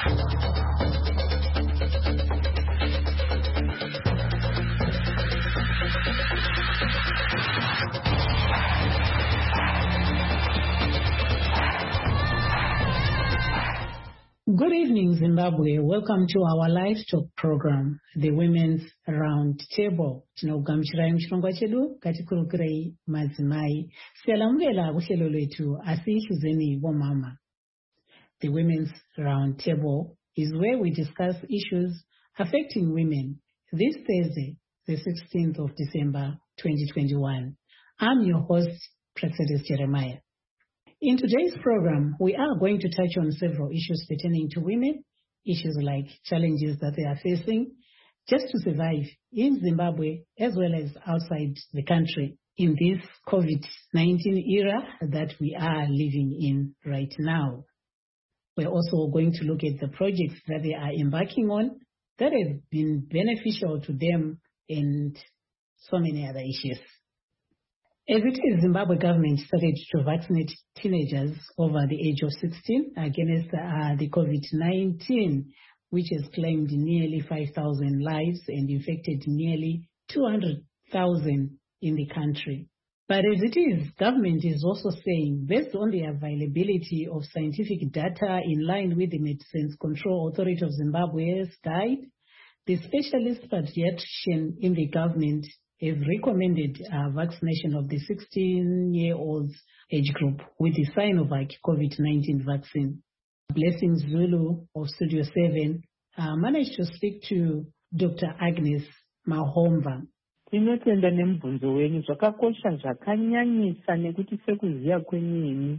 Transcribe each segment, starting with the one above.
Good evening, Zimbabwe. Welcome to our live talk program, the Women's Round Table. Tinokugamuchirai muchirongwa chedu katikurukirei madzimai. Siyalamukela kuhlelo lwetu asi ishuzeni vomama. The Women's Round Table is where we discuss issues affecting women. This Thursday, the 16th of December, 2021. I'm your host, Praxedis Jeremiah. In today's program, we are going to touch on several issues pertaining to women, issues like challenges that they are facing just to survive in Zimbabwe as well as outside the country in this COVID-19 era that we are living in right now. We're also going to look at the projects that they are embarking on that have been beneficial to them and so many other issues. As it is, Zimbabwe government started to vaccinate teenagers over the age of 16 against the COVID-19, which has claimed nearly 5,000 lives and infected nearly 200,000 in the country. But as it is, government is also saying, based on the availability of scientific data in line with the Medicines Control Authority of Zimbabwe's guide, the specialist pediatrician in the government have recommended vaccination of the 16-year-olds age group with the Sinovac COVID-19 vaccine. Blessing Zulu of Studio 7 managed to speak to Dr. Agnes Mahomva. Tinotenda nemubvunzo wenyu zvakakosha zvakanyanyisa nekuti sekuziya kwenyini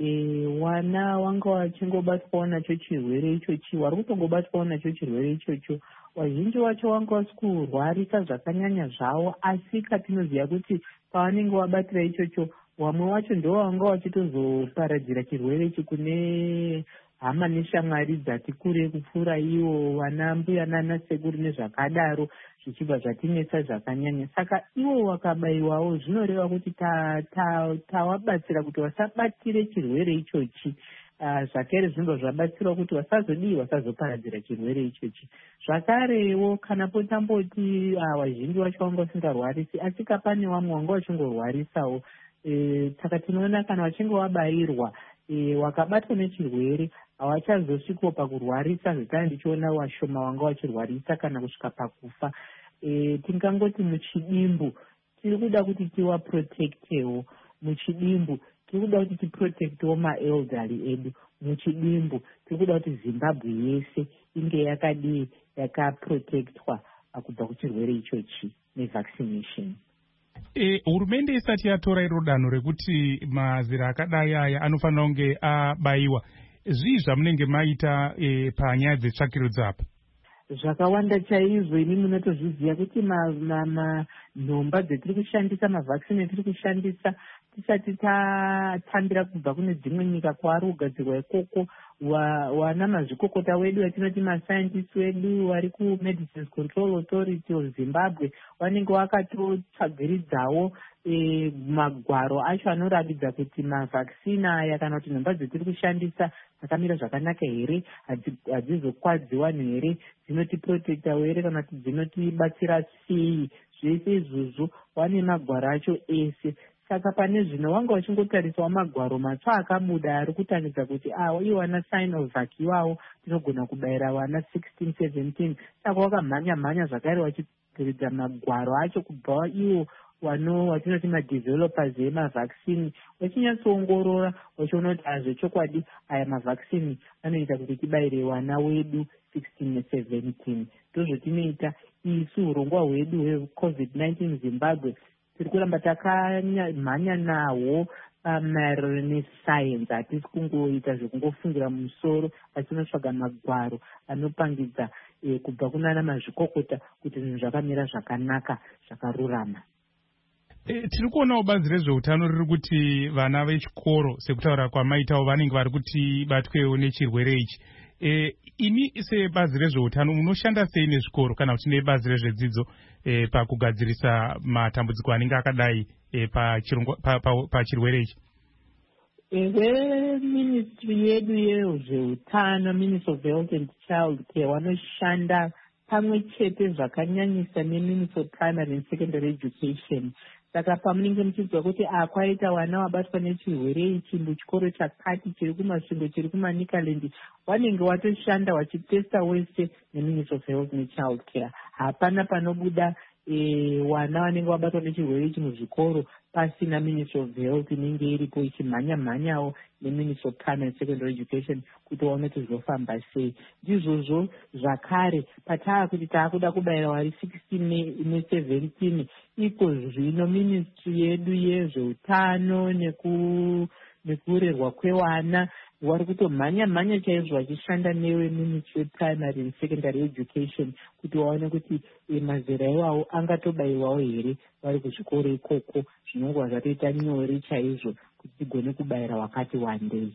wana wanga wachingobatwawo nacho chirwere ichochi wari kutongobatwawo nacho chirwere ichocho wazhinji wacho wanga wasikurwarisa zvakanyanya zvavo asi katinoziva kuti pavanenge wabatira ichocho wamwe wacho ndo wanga wachitozoparadzira chirwere ichi kune hama neshamwari dzati kure kupfuura iwo vana mbuya nana sekuru nezvakadaro zvichibva zvatinetsa zvakanyanya saka iwo wakabayiwawo zvinoreva kuti tawabatsira kuti wasabatire chirwere ichochi zvakare zvinobva zvabatsirawo kuti wasazoparadzira chirwere ichochi zvakarewo kana potamboti wazhinji wacho wanga usingarwarisi asi kapane vamwe wanga wachingorwarisawo saka tinoona kana wachinge wabayirwa wakabatwa nechirwere hawachazosvikawo pakurwarisa zvekare ndichiona washoma wanga wachirwarisa kana kusvika pakufa. Tingangoti muchidimbu tiri kuda kuti tiwaprotectewo muchidimbu tiri kuda kuti tiprotectewo maelderly edu muchidimbu tiri kuda kuti Zimbabwe yese inge yakadii yakaprotectwa kubva kuchirwere ichochi nevaccination. Hurumende isati yatora iro danho rekuti mazera akadai aya anofanira kunge abayiwa, zvii zvamunenge maita panyaya dzetsvakirudzo apa? Zvakawanda chaizvo. Ini munotozviziva kuti nhomba dzetiri kushandisa, mavhaksini etiri kushandisa tisati tatambira kubva kune dzimwe nyika kwaari kugadzirwa ikoko, wana mazvikokota wedu watinoti mascientists wedu vari kuMedicines Control Authority of Zimbabwe vanenge vakatotsvagiridzawo magwaro acho anoratidza kuti mavhaksini aya kana kuti nhomba dzetiri kushandisa dzakamira zvakanaka here, hadzizokwadzi vanhu here, dzinotiprotektawo here kana kuti dzinotibatsira sei. Zvese izvozvo wane magwaro acho ese. Saka pane zvino wanga wachingotarisawo magwaro matsva akabuda ari kutangidza kuti iwana Sinovac iwawo tinogona kubayira wana 16-17. Saka wakamhanya zvakare wachikiridza magwaro acho kubva iwo watinoti madevelopers emavhaksini wachinyatsoongorora wachiona kuti zvechokwadi aya mavhaksini anoita kuti tibayire wana wedu 16-17. Ndozvotinoita isu urongwa hwedu hweCovid-19 Zimbabwe tiri kuramba takamhanya nawo maererano nesayenzi. Hatisi kungoita zvekungofungira mumusoro asi tinotsvaga magwaro anopangidza kubva kunana mazvikokota kuti zvinhu zvakamira zvakanaka zvakarurama. Tiri kuonawo bazi rezveutano riri kuti vana vechikoro sekutaura kwamaitawo vanenge vari kuti batwewo nechirwere ichi. Ini sebazi rezveutano munoshanda sei nezvikoro kana kuti nebazi rezvedzidzo pakugadzirisa matambudziko anenge akadai pachirwere ichi? Ministry yedu vezveutano, Ministry of Health and Child Care, vanoshanda pamwe chete zvakanyanyisa neMinistry of Primary and Secondary Education. Saka pamunenge muchiziva kuti kwaita vana vabatwa nechirwere ichi muchikoro chakati chiri kumasvingo chiri kumaNicaland, vanenge watoshanda wachitesta wese neMinistry of Health neChild Care. Hapana panobuda vana vanenge vabatwa nechirwere ichi muzvikoro pasina Ministry of Health inenge iripo ichimhanya-mhanyawo neMinistry of Primary and Secondary Education kuti vaone kuti zvofamba sei. Ndizvozvo zvakare kuti taakuda kubayira vari 16 ne17 iko zvino ministry yedu yezveutano nekurerwa kwevana vari kutomhanya-mhanya chaizvo vachishanda neweMinistry Primary and Secondary Education kuti vaone kuti mazera iwawo angatobayirwawo here vari kuzvikoro ikoko, zvinongwa zvatoita nyore chaizvo kuti tigone kubayira wakati wandei.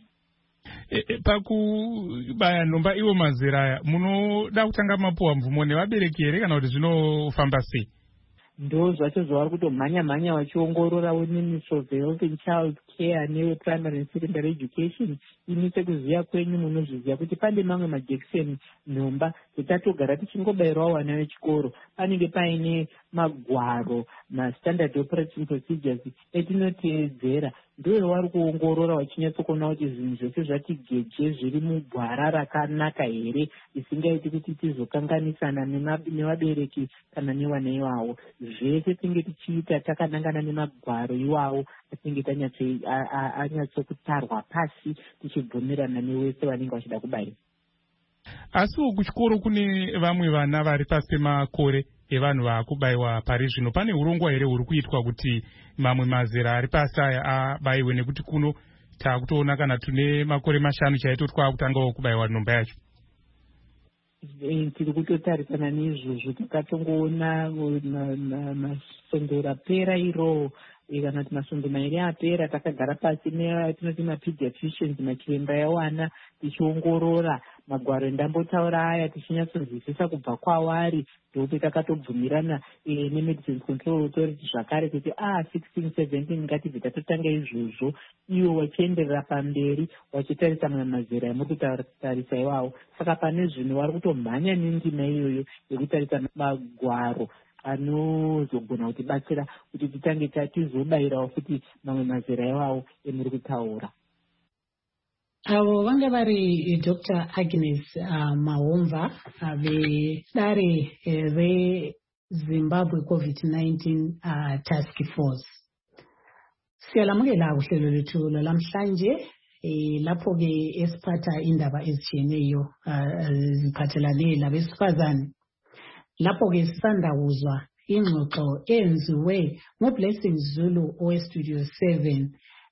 Pakubaya nhomba iwo mazera aya munoda kutanga mapuwa mvumo nevabereki here kana kuti zvinofamba sei? Ndo zvacho zvavari kutomhanya-mhanya vachiongorora weMinistry of Health and Child Care newePrimary and Secondary Education. Imi sekuziva kwenyu munozviziva kuti pane mamwe majekiseni nhomba tatogara tichingobayirwawo vana vechikoro. Panenge paine magwaro, maStandard Operating Procedures etinoteedzera. Ndo vari kuongorora vachinyatsokuona kuti zvinhu zvose zvati geje zviri mugwara rakanaka here, isingaiti kuti tizokanganisana nevabereki kana nevana ivavo. Zvese tinge tichiita takanangana nemagwaro iwawo atinge anyatsokutarwa pasi tichibvumirana newese vanenge vachida kubayira. Asiwo kuchikoro kune vamwe vana vari pasi pemakore evanhu vaakubayiwa pari zvino. Pane urongwa here huri kuitwa kuti mamwe mazera ari pasi aya abayiwe, nekuti kuno taakutoona kana tune makore 5 chaito twakutangawo kubayiwa nhomba yacho? Tiri kutotarisana neizvozvo. Takatongoona masondero apera iro kana kuti masvondo mairi apera takagara pasi netinoti mapediatricians, machiremba evana, tichiongorora magwaro endambotaura aya tichinyatsonzwisisa kubva kwavari, ndokuti takatobvumirana neMedicines Control Authority zvakare kuti 16-17 ngatibve tatotanga izvozvo, iwo vachienderera pamberi vachitarisa mamwe mazera emuri kutarisa iwawo. Saka pane zvino vari kutomhanya nendima iyoyo yekutarisa magwaro anozogona kutibatsira kuti titange tizobayirawo futi mamwe mazera iwawo emuri kutaura. Avo vanga vari Dr. Agnes Mahomva vedare reZimbabwe COVID-19 Task Force. Siyalamukela kuhlelo lethu lamhlanje lapho-ke esiphatha indaba ezitshiyeneyo ziphathelane labesifazane. Lapho-ke sisanda kuzwa ingxoxo enziwe nguBlessing Zulu oweStudio 7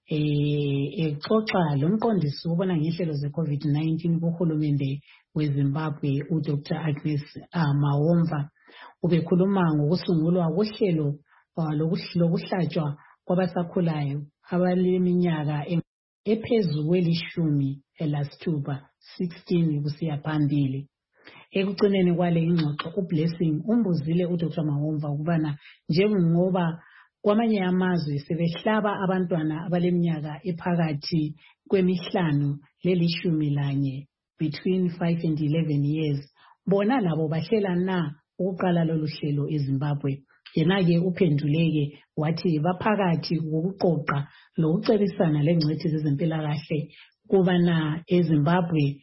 exoxa lomqondisi obona ngehlelo ze-COVID-19 kuhulumende weZimbabwe uDr. Agnes Mahomva. Ubekhuluma ngokusungulwa kohlelo lokuhlatshwa kwabasakhulayo abaleminyaka ephezulu kweli-16 kusiya phambili. Ekucineni kwale ingxoxo uBlessing umbuzile uDr. Mahomva ukubana njengoba kwamanye amazwe sebehlaba abantwana abaleminyaka ephakathi kwemi5 le-11 between 5 and 11 years, bona labo bahlela na ukuqala lolu hlelo eZimbabwe? Yena-ke uphenduleke wathi baphakathi kokuqoqa lokucebisana lengcwethi zezempilakahle kubana eZimbabwe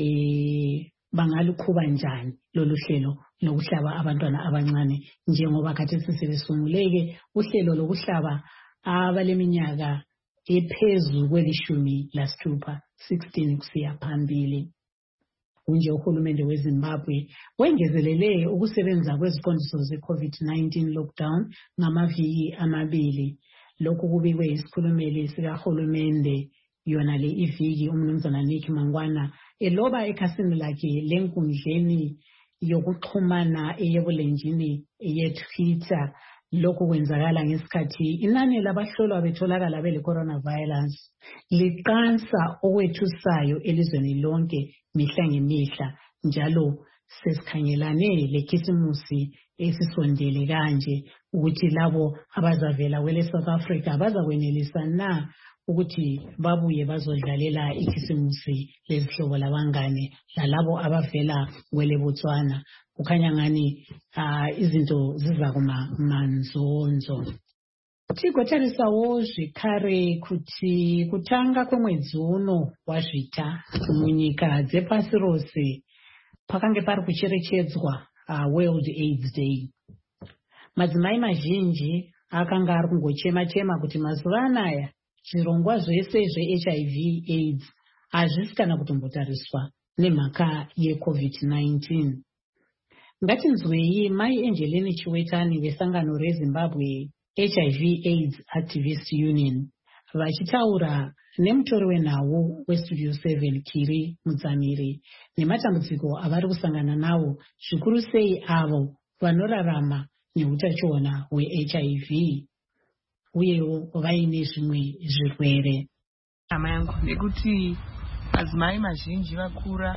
bangalukhuba njani lolu hlelo lokuhlaba abantwana abancane, njengoba khathesi sebesunguleke uhlelo lokuhlaba abaleminyaka ephezulu kweli-16 kusiya phambili. Kunje uhulumende weZimbabwe wengezelele ukusebenza kweziqondiso ze-COVID-19 lockdown ngamaviki 2. Lokhu kubikwe isikhulumeli sikahulumende yona le iviki umnumzana Nick Mangwana eloba ekhasini lakhe lenkundleni yokuxhumana eyebulenjini yeTwitter. Lokhu kwenzakala ngesikhathi inani labahlolwa betholakala bele-coronavirus liqansa okwethusayo elizweni lonke mihla ngemihla, njalo sesikhangelane lekhisimusi esisondele kanje ukuthi labo abazavela kwele South Africa bazakwenelisa na ukuthi babuye bazodlalela ikhisimusi lezihlobo labangane lalabo abavela kwele Botswana. Kukhanya ngani izinto ziza kuma manzonzo. Tigotarisawo zvekare kuti kutanga kwemwedzi uno wazvita munyika dzepasi rose pakange pari kucherechedzwa World AIDS Day. Madzimai mazhinji akanga ari kungochema-chema kuti mazuva anaya zvirongwa zvese zveHIV AIDS hazvisi kana kutombotariswa nemhaka yeCovid-19. Ngatinzwei Mai Angelini Chiwetani vesangano reZimbabwe HIV AIDS Activist Union vachitaura nemutori wenhau weStudio 7 Kiri Mudzamiri nematambudziko avari kusangana nawo, zvikuru sei avo vanorarama neutachiona hweHIV uyewo vaine zvimwe zvirwere. Hama yangu nekuti madzimai mazhinji vakura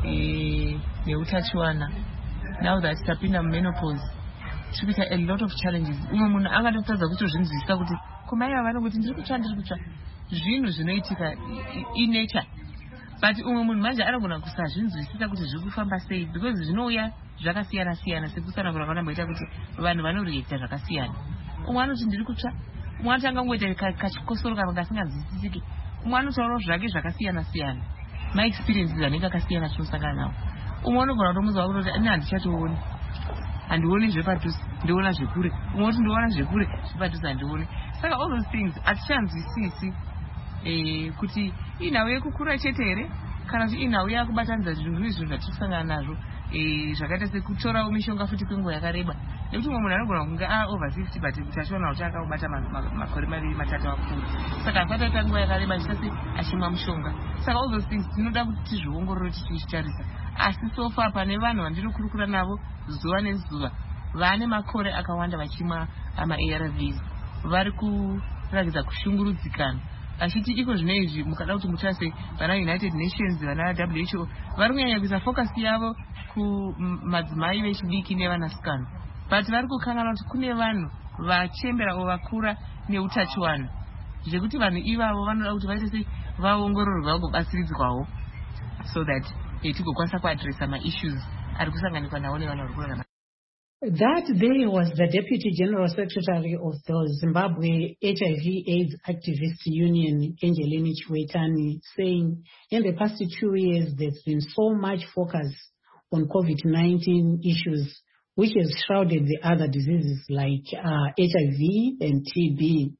neutachiwana, now that tapinda mumenopause tikuita a lot of challenges. Umwe munhu angatotadza kutozvinzwisisa kuti kumai ava vanoti ndiri kutsva zvinhu zvinoitika inature, but umwe munhu manje anogona kusazvinzwisisa kuti zviri kufamba sei, because zvinouya zvakasiyana siyana sekusanangura kwandamboita kuti vanhu vanoreacta zvakasiyana. Umwe anoti ndiri kutsva, umwe anotanga kungoita kachikosoro kana kasinganzwisisiki, umwe anotaurawo zvake zvakasiyana siyana, my experiences anenge akasiyana chinosangana nawo. Umwe anogona kutomudza kuti ini handichatooni, handioni zvepadhuze, ndiona zvekure. Umwe kuti ndiona zvekure, zvepadhuze handioni. Saka all those things hatichanzwisisi kuti inhau yekukura chete here kana kuti inhau yakubatanidza zvinhu izvo zvatinosangana nazvo, zvakaita sekutorawo mishonga futi kwenguva yakareba. Nekuti umwe munhu anogona kunge over 50 but utachiona kuti akaubata makore 2-3 akuru, saka akataita nguva yakareba achisati achimwa mushonga. Saka all those things tinoda kuti tizviongorore tichitarisa. Asi so far pane vanhu vandinokurukura navo zuva nezuva vane makore akawanda vachimwa ARVs vari kuratidza kushungurudzikana, achiti iko zvinezvi mukada kuti mutarise vana United Nations, vana WHO vari kunyanya kuisa focus yavo kumadzimai vechidiki nevanasikana, but vari kukangana kuti kune vanhu vachembera vakura neutachiwana, zvekuti vanhu ivavo vanoda kuti vaite sei vaongororwa vagobatsiridzwawo so that tigokwanisa kuadresa maissues ari kusanganikwa nawo nevanhu vari kurarama. That day was the Deputy General Secretary of the Zimbabwe HIV/AIDS Activist Union, Angelini Chiwetani, saying in the past 2 years there's been so much focus on COVID-19 issues, which has shrouded the other diseases like HIV and TB.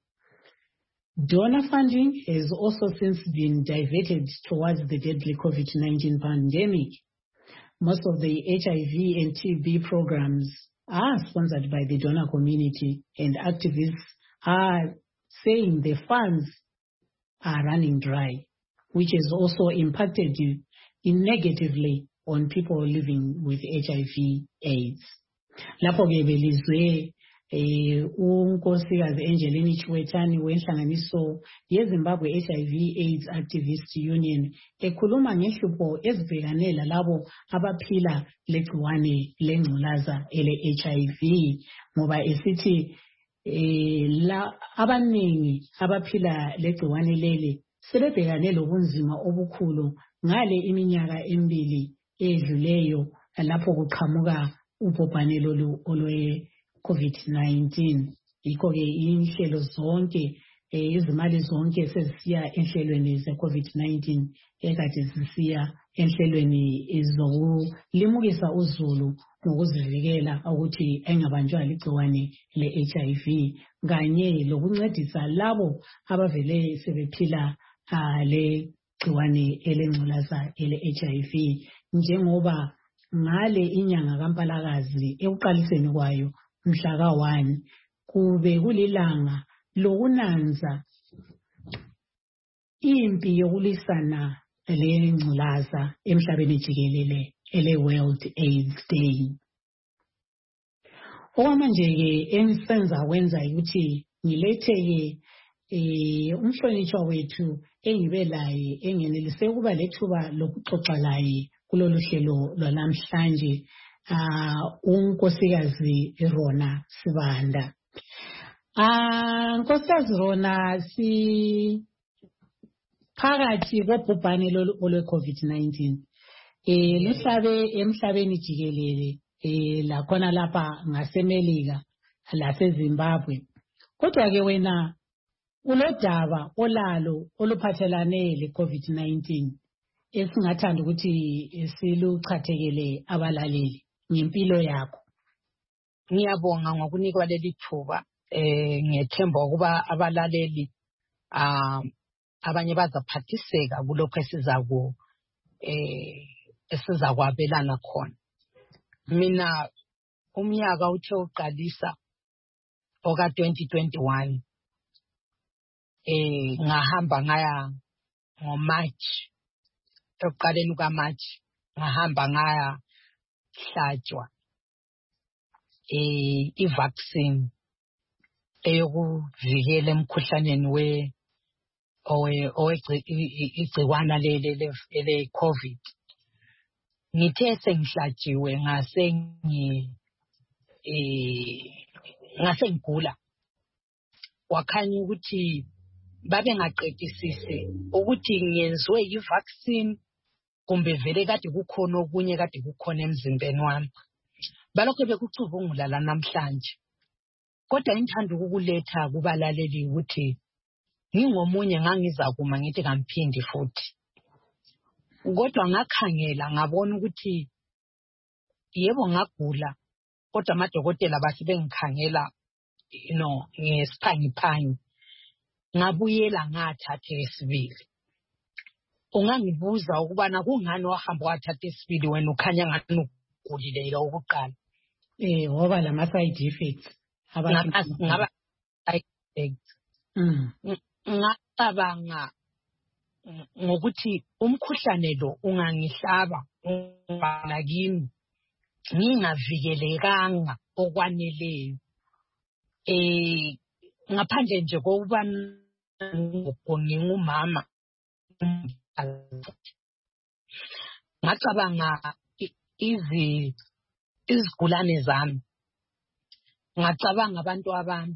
Donor funding has also since been diverted towards the deadly COVID-19 pandemic. Most of the HIV and TB programs are sponsored by the donor community, and activists are saying the funds are running dry, which has also impacted negatively on people living with HIV/AIDS. Lapho ke belizwe unkosikazi Angelini Chiwetani wenhlanganiso yeZimbabwe HIV/AIDS Activist Union ekhuluma ngehlupho ezibhekane lalabo abaphila legciwane lengculaza ele-HIV, ngoba esithi abaningi abaphila legciwane leli sebebhekane lobunzima obukhulu ngale iminyaka 2 edluleyo lapho kuqhamuka ubhubhane lolu olwe-COVID-19. Yikho-ke inhlelo zonke izimali zonke sezisiya enhlelweni ze-COVID-19 ekade zisiya enhlelweni zokulimukisa uzulu ngokuzivikela ukuthi engabanjwa ligciwane le-HIV kanye lokuncedisa labo abavele sebephila legciwane elengculaza ele-HIV, njengoba ngale inyanga kaMpalakazi ekuqaliseni kwayo mhla ka-1 kube kulilanga lokunanza impi yokulisana lengculaza emhlabeni jikelele ele-World AIDS Day. Okwamanje-ke engisenza wenza ukuthi ngiletheke umhlonitshwa wethu engibe laye engenelise ukuba lethuba lokuxoxa laye kulolu hlelo lwanamhlanje, unkosikazi Rona Sibanda. Nkosikazi Rona, phakathi kobhubhane olwe-COVID-19 luhlabe emhlabeni jikelele lakhona lapha ngaseMelika laseZimbabwe. Kodwa ke wena ulodaba olalo oluphathelane le-COVID-19 esingathanda ukuthi siluchathekele abalaleli ngempilo yakho. Ngiyabonga ngokunikwa leli thuba. Ngiyethemba ukuba abalaleli abanye bazaphathiseka kulokho esizakwabelana khona. Mina umnyaka uthe uqalisa oka 2021 ngahamba ngaya ngoMarch, ekuqaleni kukaMarch ngahamba ngaya hlatshwa i-vaccine eyokuvikela emkhuhlaneni igciwana le-COVID. Ngithe sengihlatshiwe ngase ngigula. Wakhanya ukuthi babengaqedisisi ukuthi ngenziwe i-vaccine kumbe vele kade kukhona okunye kade kukhona emzimbeni wami. Balokho bekucubungula la namhlanje. Kodwa ngithanda ukukuletha kubalaleli ukuthi ngingomunye ngangizakuma ngithi kamphindi futhi. Kodwa ngakhangela ngabona ukuthi yebo ngagula, kodwa amadokotela bathi bengikhangela ngesiphangiphangi. Ngabuyela ngathatha esibili. Ungangibuza ukubana kungani wahamba wathatha esibili wena ukhanya ngathi ugulile okokuqala. Ngoba lama side effects. Ngaba side effects. Ngacabanga ngokuthi umkhuhlane lo ungangihlaba ngakimi ngingavikelekanga okwaneleyo. Ngaphandle nje kokuba ngingumama. Ngacabanga izigulane zami. Ngacabanga abantu abami.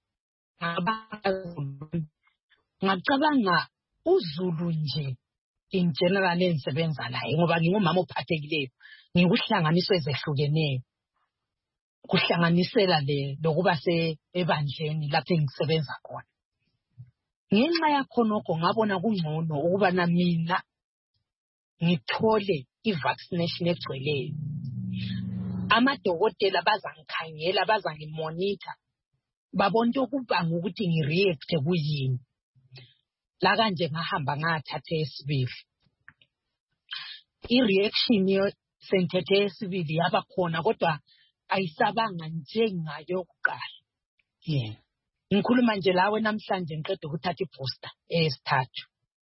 Ngacabanga uZulu nje in general engisebenza naye ngoba ngingumama ophathekileyo. Ngikuhlanganiso ezehlukeneyo. Kuhlanganisela lokuba ebandleni lapho engisebenza khona. Ngenxa yakho nokho ngabona kungcono ukuba mina ngithole i-vaccination egcweleyo. Amadokotela bazangikhangela, bazangimonitor, babona ukubanga ukuthi ngireact kuyini. La kanje ngahamba ngathatha esibili. I-reaction sengithethe esibili yaba khona kodwa ayisabanga njengayo yokuqala. Ngikhuluma nje lawe namhlanje ngiqeda ukuthatha i-booster esithathu.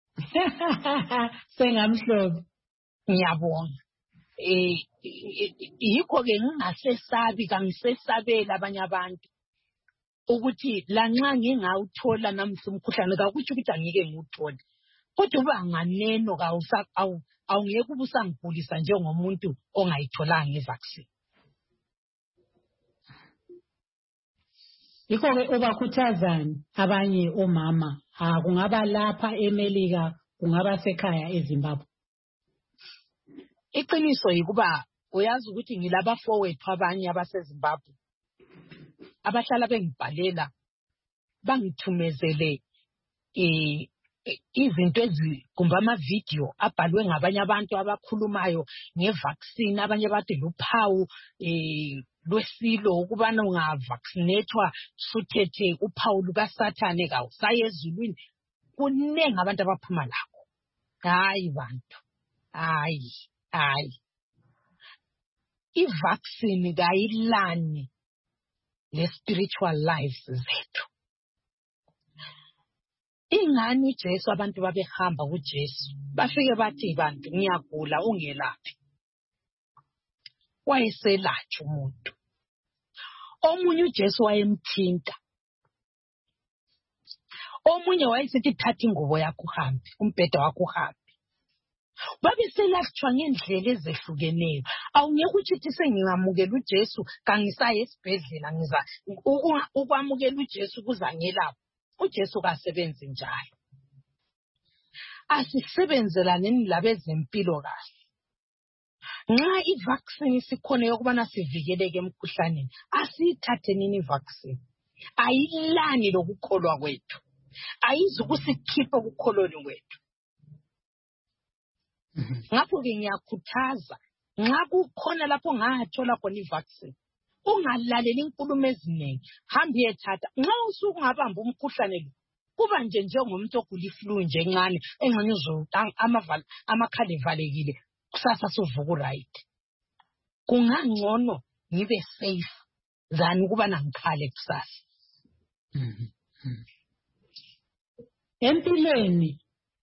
Sengamhlobo. Ngiyabonga. Yikho ke ngingasesabi kangisesabela abanye abantu ukuthi lanxa ngingawuthola namhla umkhuhlane kakuthi ukuthi angike ngiwuthole. Kodwa uba nganeno awungeke ubusangigulisa njengomuntu ongayitholanga i-vaccine. Yikho-ke ubakhuthazani abanye omama kungaba lapha eMelika kungaba sekhaya eZimbabwe? Iqiniso yikuba uyazi ukuthi ngilabafowethu abanye abaseZimbabwe abahlala bengibhalela bangithumezele izinto kumbe amavidiyo abhalwe ngabanye abantu abakhulumayo ngevaccine. Abanye bathi luphawu lwesilo ukubana ungavaccinatwa suthethe uphawu lukaSathane kawusaye ezulwini. Kuningi abantu abaphuma lakho. Hayi bantu, hayi. I-vaccine kayilani le-spiritual lives zethu. Ingani uJesu abantu babehamba kuJesu bafike bathi bantu ngiyagula ungelaphi. Wayeselatshwa umuntu. Omunye uJesu wayemthinta. Omunye wayesithi thatha ingubo yakho uhambe, umbheda wakho uhambe. Babeselatshwa ngendlela ezehlukeneyo. Awungeke uthi sengingamukela uJesu kangisaye esibhedlela ngiza ukwamukela uJesu kuzangelapha. uJesu kasebenzi njalo. asisebenzelaneni labezempilo kahle. Nxa i-vaccine isikhona yokubana sivikeleke emkhuhlaneni, asiyithathenini i-vaccine. Ayilani lokukholwa kwethu. Ayizukusikhipha ukukholweni kwethu. Ngakho-ke ngiyakhuthaza, nxa kukhona lapho ngathola khona i-vaccine, ungalaleli inkulumo eziningi, hamba uyethatha. Nxa usuku ungabamba umkhuhlane lo, kuba nje njengomuntu ogula iflu nje encane, engxenye amakhala evalekile, kusasa suvuka right. Kungangcono ngibe safe than ukuba nangikhale kusasa. Empilweni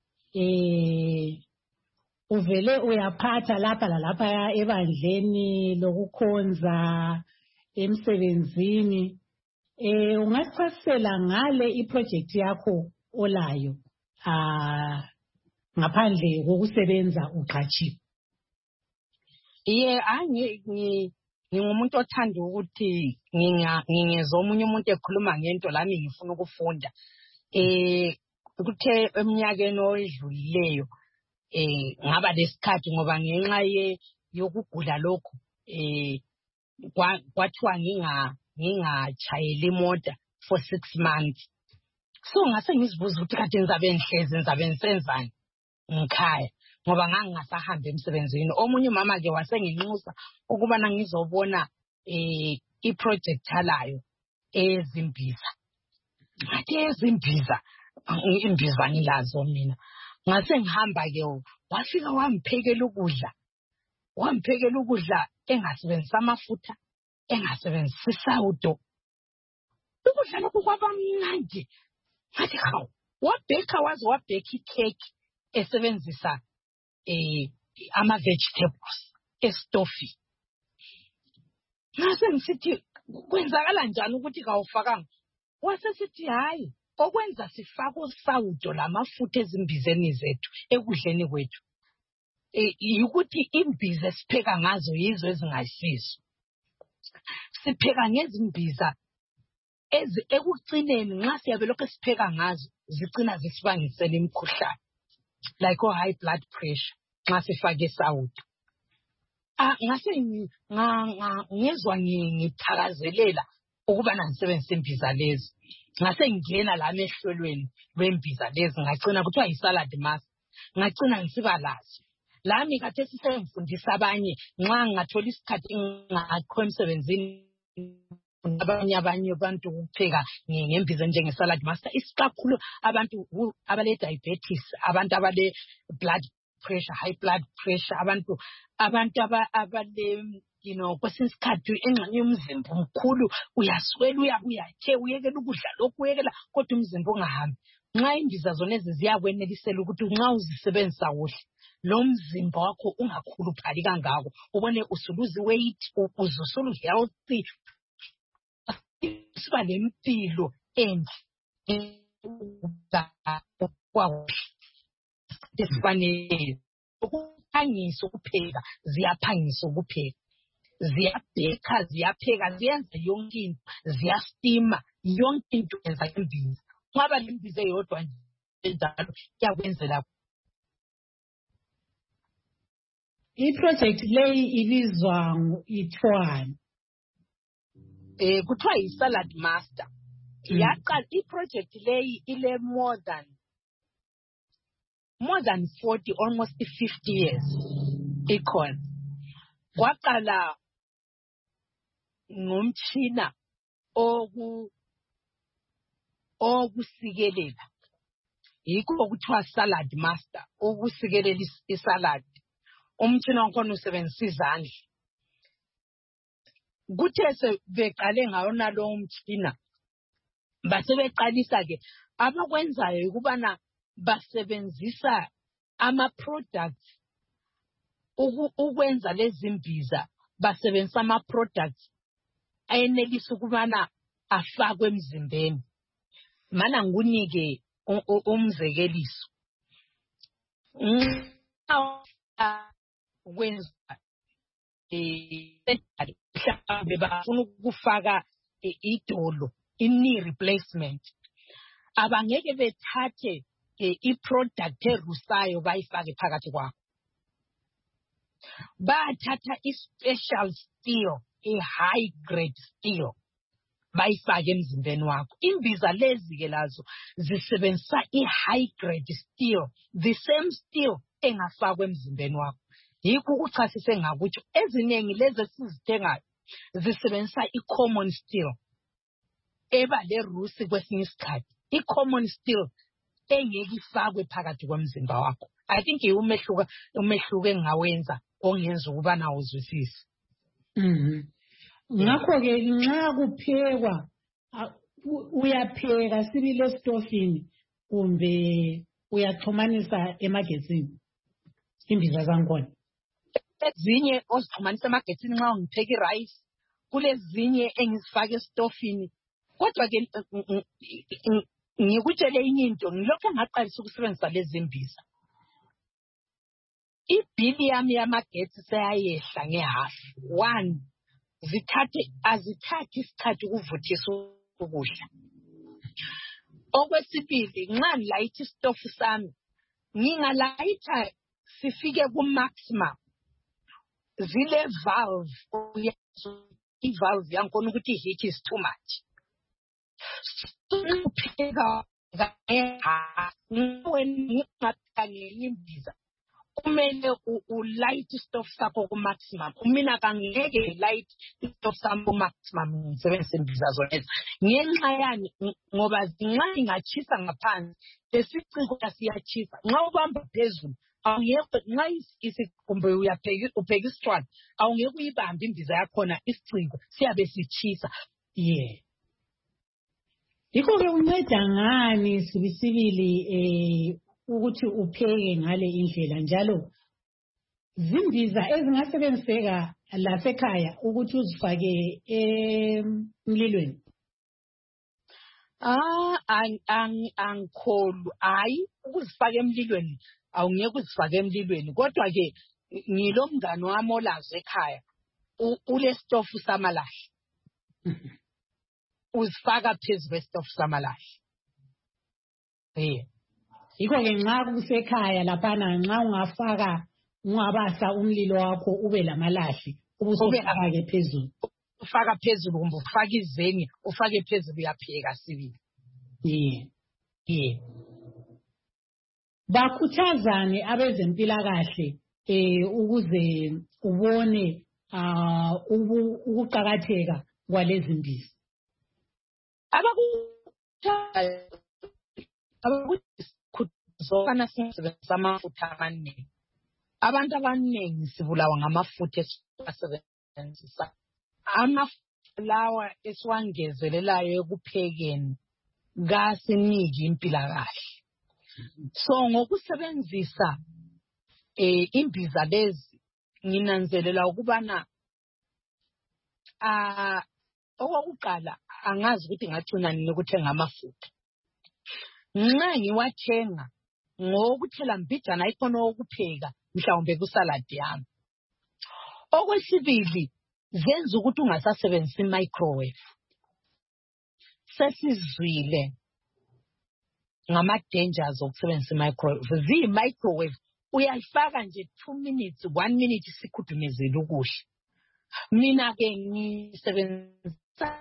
uvele uyaphatha lapha lalapha ebandleni lokukhonza emsebenzini. Ungasichasisela ngale iproject yakho olayo ngaphandle kokusebenza uqhatshiwe? Ngingumuntu othanda ukuthi ngingezwa omunye umuntu ekhuluma ngento lami ngifuna ukufunda. Kuthe eminyakeni oyedlulileyo ngaba lesikhathi ngoba ngenxa yokugula lokho kwathiwa ngingachayeli imoto for 6 months. So ngase ngizibuza ukuthi kade ngizabe ngisenzani ngikhaya ngoba ngangingasahamba emsebenzini. Omunye umama ke wasenginxusa ukubana ngizobona iproject alayo ezimbiza. Ngathi ezimbiza, imbiza ngilazo mina. Ngase ngihamba ke wafika wamphekela ukudla engasebenzisa amafutha, engasebenzisa isawudo. Ukudla lokhu kwaba mnandi. Ngathi hawu, wabheka ikhekhi esebenzisa ama-vegetables estofi. Ngase ngisithi kwenzakala njani ukuthi kawufakanga? Wasesithi hayi, okwenza sifake usawudo lamafutha ezimbizeni zethu ekudleni kwethu ukuthi imbiza sipheka ngazo yizo ezingasizo. Sipheka ngezimbiza ekucineni nxa siyabe lokho sipheka ngazo zicina zisibangisela imikhuhlane like high blood pressure nxa sifake isawudo. Ngase ngezwa ngithakazelela ukuba ngisebenzise imbiza lezi. Ngase ngena la emehlelweni lwembiza lezi ngacina kuthiwa yi-salad master. Ngacina ngisiba lazo. Lami kade sisengifundisa abanye nxa ngathola isikhathi ngakho emsebenzini abanye abantu ukupheka ngembiza njenge-salad master. Isikakhulu abantu abale diabetes, abantu abale blood pressure, high blood pressure, abantu abale kwesinye isikhathi engxenye umzimba omkhulu uyaswela uyabuya uyekela ukudla lokhu uyekela kodwa umzimba ungahambi. Nxa imbiza zona ezi ziyakwenelisela ukuthi nxa uzisebenzisa kuhle lo mzimba wakho ungakhuluphali kangako, ubone usuluzi weight, uzusulu healthy, siba lempilo enhle esifanele. Ukuphangisa ukupheka, ziyaphangisa ukupheka, ziyabheka, ziyapheka, ziyenza yonke into, ziyastima, yonke into yenza imbiza. Ngaba lembiza eyodwa nje njalo kuyakwenzela. Iproject leyi ibizwa ithiwani? Kuthiwa yi-salad master. Yaqala iproject leyi ile more than 40, almost 50 years ikhona. Kwaqala ngomtshina okusikelela, yikho kuthiwa salad master, ukusikelela isalad. Umtshina wakhona usebenzisa izandla. Kuthe sebeqale ngawo nalowo mtshina basebeqalisa ke abakwenzayo ukubana basebenzisa ama-products ukwenza lezi mbiza, basebenzisa ama-products ayenelisa ukubana afakwe emzimbeni. Mana ngunike umzekeliso. Ukwenza befuna ukufaka idolo, knee replacement. Abangeke bethathe i-product erusayo bayifake phakathi kwakho. Bathatha i-special steel, i-high grade steel, bayifake emzimbeni wakho. Imbiza lezi ke lazo zisebenzisa i-high grade steel, the same steel engafakwa emzimbeni wakho. Yikho ukuchasise ngakuthi eziningi lezi esizithengayo zisebenzisa i-common steel eba lerusi kwesinye isikhathi, i-common steel engeke ifakwe phakathi komzimba wakho. I think umehluko engawenza ongenza ukuba nawo uzwisise. Ngakho-ke nxa kuphekwa uyapheka sibile estofini kumbe uyaxhumanisa emagetsini imbiza zakhona. Ezinye ozixhumanisa emagetsini nxa ungipheka i-rice, kulezinye engizifaka estofini. Kodwa ke ngikutshele enye into, ngilokho ngaqalisa ukusebenzisa lezi imbiza. Ibhili yami yamagetsi seyayehla ngehafu. 1, azithathi isikhathi ukuvuthisa ukudla. Okwesibili, nxa ngilayitha istofu sami, ngingalayitha sifike ku-maximum. Zile valve, i-valve yankhona ukuthi i-heat is too much. Ukupheka imbiza kumele ulight istofu sakho ku-maximum. Mina kangeke light istofu sami ku-maximum ngisebenzise imbiza zona. Ngenxa yani ngoba nxa ingachisa ngaphansi lesiciko siyachisa. Nxa ubamba phezulu awungeke, nxa isikumbe upheka isitshwala awungeke uyibambe imbiza yakhona, isiciko siyabe sichisa. Yikho-ke unceda ngani sibisibili ukuthi upheke ngale indlela, njalo zimbiza ezingasebenziseka lasekhaya ukuthi uzifake emlilweni? Angikholwa. Hayi, ukuzifaka emlilweni awungeke uzifake emlilweni. Kodwa ke ngilo mngane wami olazo ekhaya ule stofu samalahle. Uzifaka phezu kwestofu samalahle. Yikho-ke nxa kusekhaya laphana, nxa ungabasa umlilo wakho ube lamalahle, ubusufake phezulu. Ufaka phezulu kumbe ufake izenge, ufake phezulu, uyapheka sibili. Bakhuthazane abezempilakahle ukuze ubone ukuqakatheka kwalezi mbiza. Abakuthazana sisebenzisa amafutha amaningi. Abantu abaningi sibulawa ngamafutha esibasebenzisa. Amafutha lawa esiwangezelelayo ekuphekeni kasiniki impilakahle. So ngokusebenzisa imbiza lezi nginanzelela ukubana okokuqala angazi ukuthi ngathuna nini ukuthenga amafutha. Nxa ngiwathenga ngokuthela mbijana ikhona okupheka mhlawumbe kusaladi yami. Okwesibili, zenza ukuthi ungasasebenzisa i-microwave. Sesizwile ngama-dangers okusebenzisa i-microwave. Ziyi-microwave uyayifaka nje 2 minutes, 1 minute isikhudumezile ukudla. Mina ke ngisebenzisa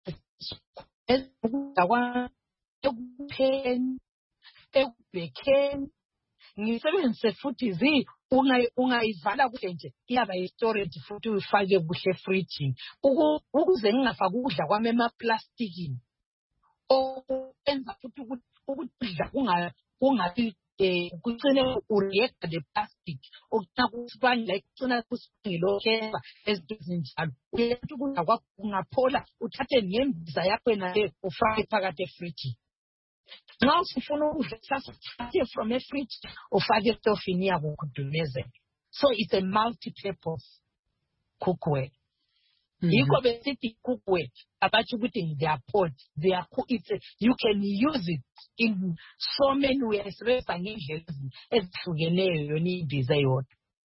ekupheni, ekubhekeni, ngisebenzise futhi ungayivala kuhle nje, iyaba yi-storage futhi uyifake kuhle efrijini ukuze ngingafaki ukudla kwami emaplastikini. Okwenza futhi ukudla kungabi kucine ureacta le plastic, okucina kusibangela ikucina kusibangela okhenza ezinto ezinjalo. Uyethi ukudla kwakho kungaphola, uthathe nembiza yakho naye ufake phakathi efrijini. Nxa usufuna ukudla uthathe from efriji ufake estofini yabo ukudumezela. So it's a multi-purpose cookware. Yikho besithi cookware abathi ukuthi their pot, you can use it in so many ways. Sebenzisa ngendlela ezihlukeneyo yona imbiza yodwa.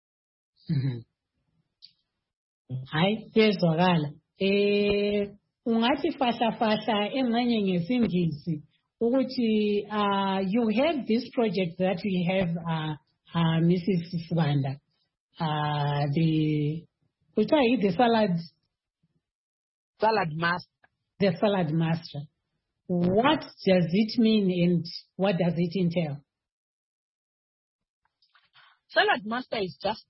Hayi, siyezwakala. Ungathi fahla engxenye ngesingisi you have this project that we have, Mrs. Sibanda, the salad master. The salad master. What does it mean and what does it entail? Salad master is just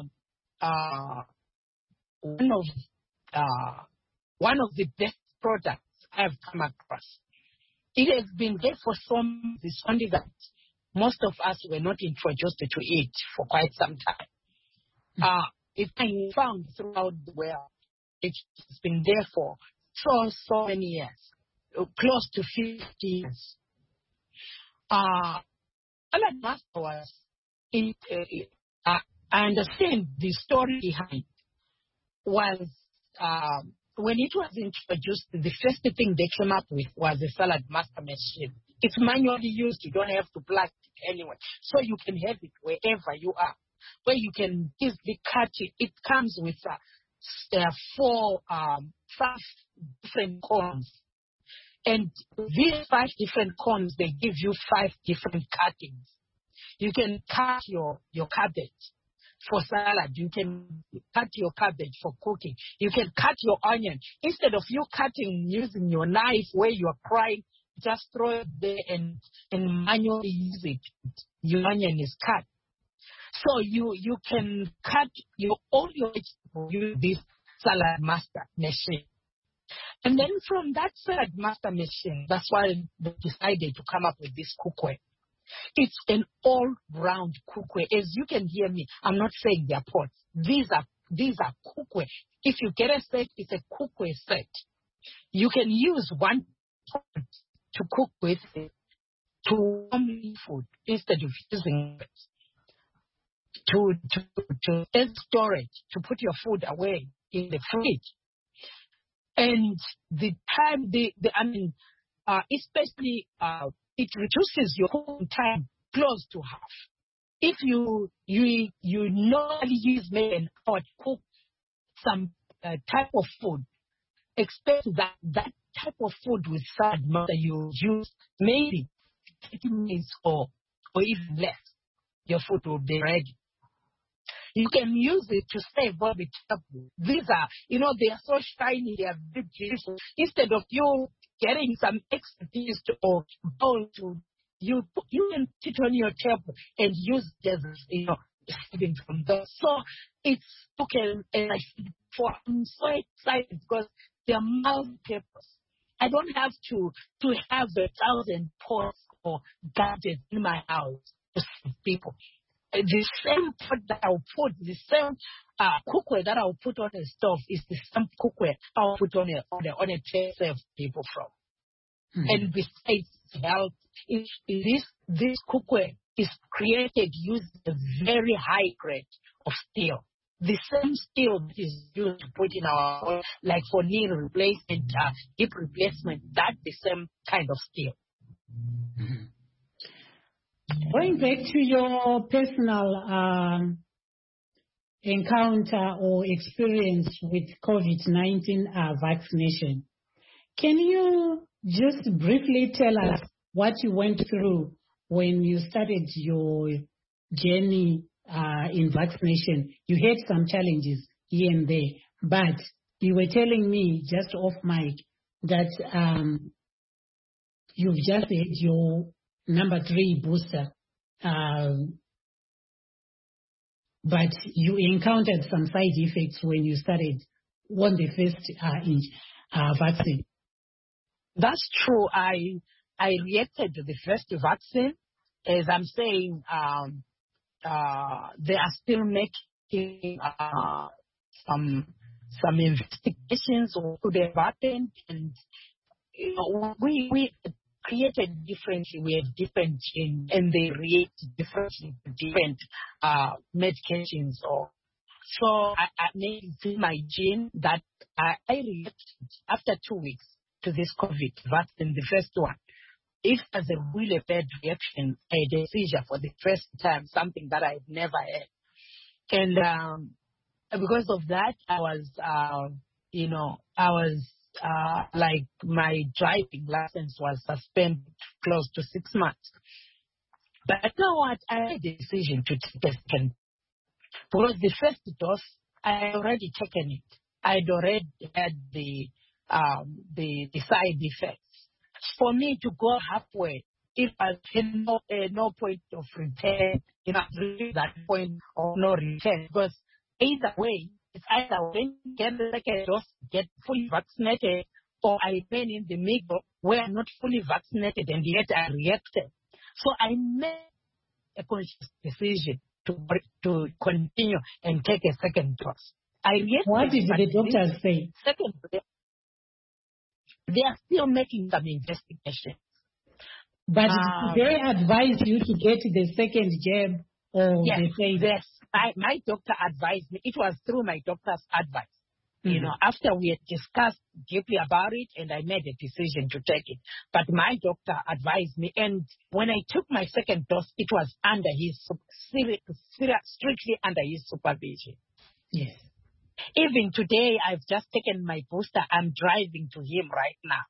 one of the best products I've come across. It has been there for some. It's only that most of us were not introduced to it for quite some time. It's been found throughout the world. It's been there for so many years, close to 50 years. Salad master was, I understand the story behind was when it was introduced, the first thing they came up with was a salad master machine. It's manually used. You don't have to plug it anywhere. So you can have it wherever you are, where you can easily cut it. It comes with 5 different cones. And these 5 different cones, they give you 5 different cuttings. You can cut your cabbage for salad. You can cut your cabbage for cooking. You can cut your onion. Instead of you cutting using your knife where you are frying, just throw it there and manually use it. Your onion is cut. So you can cut all your vegetables with this salad master machine. And then from that salad master machine, that's why they decided to come up with this cookware. It's an all-round cookware. As you can hear me, I'm not saying they're pots. These are cookware. If you get a set, it's a cookware set. You can use one pot to cook with it, to warm food instead of using it to storage, to put your food away in the fridge. And the time, especially it reduces your cooking time close to half. If you normally use maybe an hour to cook some type of food, expect that type of food with salad master you use maybe 30 minutes or even less. Your food will be ready. You can use it to save all the trouble. These are, they are so shiny, they are very beautiful. Instead of you getting some extra piece or bowl to, you can sit on your table and use it as, saving from those. So it's okay. And I'm so excited because they are multi-purpose. I don't have to have 1,000 pots or gadgets in my house to serve people. The same pot that I'll put, the same cookware that I'll put on a stove is the same cookware I'll put on a tray to serve people from. Mm-hmm. And besides health, this cookware is created using a very high grade of steel. The same steel that is used to put in our, like for knee replacement, hip replacement, that's the same kind of steel. Mm-hmm. Going back to your personal encounter or experience with COVID-19 vaccination, can you just briefly tell us what you went through when you started your journey in vaccination? You had some challenges here and there, but you were telling me just off mic that you've just had your number 3 booster, but you encountered some side effects when you started on the first vaccine. That's true. I reacted to the first vaccine. As I'm saying, they are still making some investigations on what could have happened, and we created differently. We have different genes, and they react differently to different medications. So I made my gene that I reacted after 2 weeks to this COVID vaccine, the first one. It was a really bad reaction. I had a seizure for the first time, something that I had never had. And because of that, I was like my driving license was suspended close to 6 months. But you know what? I made the decision to take a second. Because the first dose, I had already taken it. I'd already had the side effects. For me to go halfway, it was no point of return. Really that point of no return. Because either way, it's either when you get the second dose, get fully vaccinated, or I remain in the middle where I'm not fully vaccinated and yet I reacted. So I made a conscious decision to continue and take a second dose. What did the doctors say? Second, they are still making some investigations. But did they advise you to get the second jab? Or yes. My doctor advised me. It was through my doctor's advice. Mm-hmm. After we had discussed deeply about it, and I made a decision to take it. But my doctor advised me, and when I took my second dose, it was under his strictly under his supervision. Yes. Even today, I've just taken my booster. I'm driving to him right now.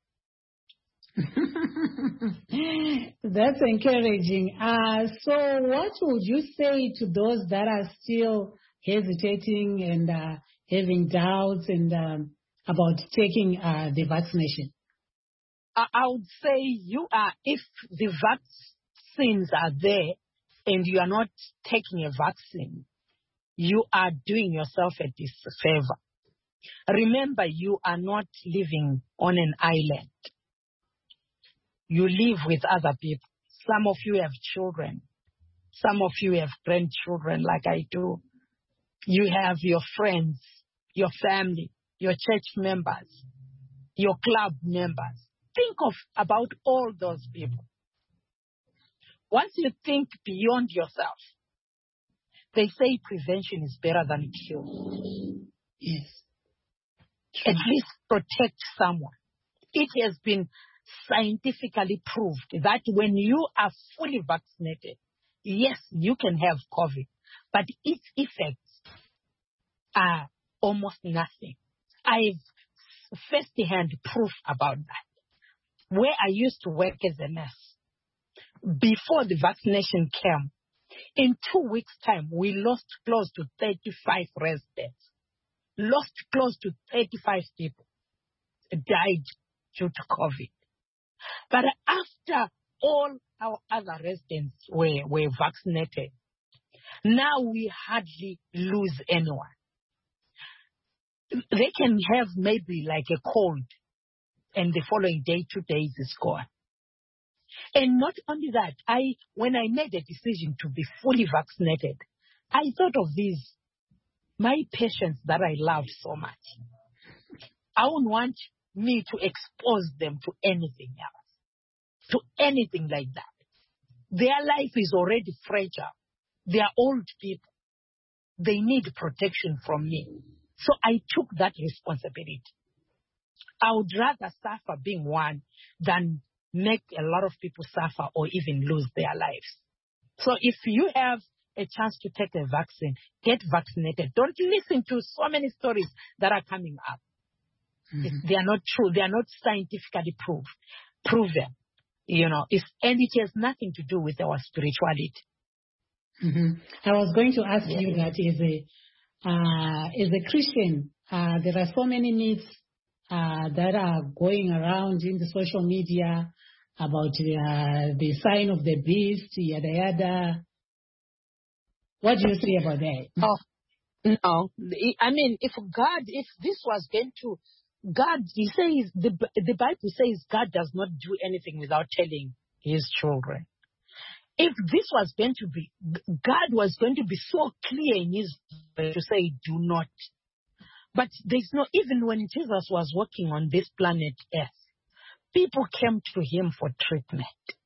That's encouraging. So what would you say to those that are still hesitating and having doubts and about taking the vaccination? I would say if the vaccines are there and you are not taking a vaccine, you are doing yourself a disfavor. Remember, you are not living on an island. You live with other people. Some of you have children. Some of you have grandchildren like I do. You have your friends, your family, your church members, your club members. Think about all those people. Once you think beyond yourself, they say prevention is better than cure. Yes. At least protect someone. It has been scientifically proved that when you are fully vaccinated, yes, you can have COVID, but its effects are almost nothing. I've first-hand proof about that. Where I used to work as a nurse, before the vaccination came, in 2 weeks' time, we lost close to 35 residents. Lost close to 35 people died due to COVID. But after all our other residents were vaccinated, now we hardly lose anyone. They can have maybe like a cold, and the following day, 2 days is gone. And not only that, when I made a decision to be fully vaccinated, I thought of these, my patients that I love so much. I wouldn't want me to expose them to anything else, to anything like that. Their life is already fragile. They are old people. They need protection from me. So I took that responsibility. I would rather suffer being one than make a lot of people suffer or even lose their lives. So if you have a chance to take a vaccine, get vaccinated. Don't listen to so many stories that are coming up. Mm-hmm. They are not true. They are not scientifically proven. And it has nothing to do with our spirituality. Mm-hmm. I was going to ask you that as a Christian, there are so many myths that are going around in the social media about the sign of the beast, yada yada. What do you say about that? Oh, no. I mean, if this was going to, God, he says, the Bible says God does not do anything without telling his children. If this was going to be, God was going to be so clear in his way to say, do not. But there's no, even when Jesus was walking on this planet Earth, people came to him for treatment.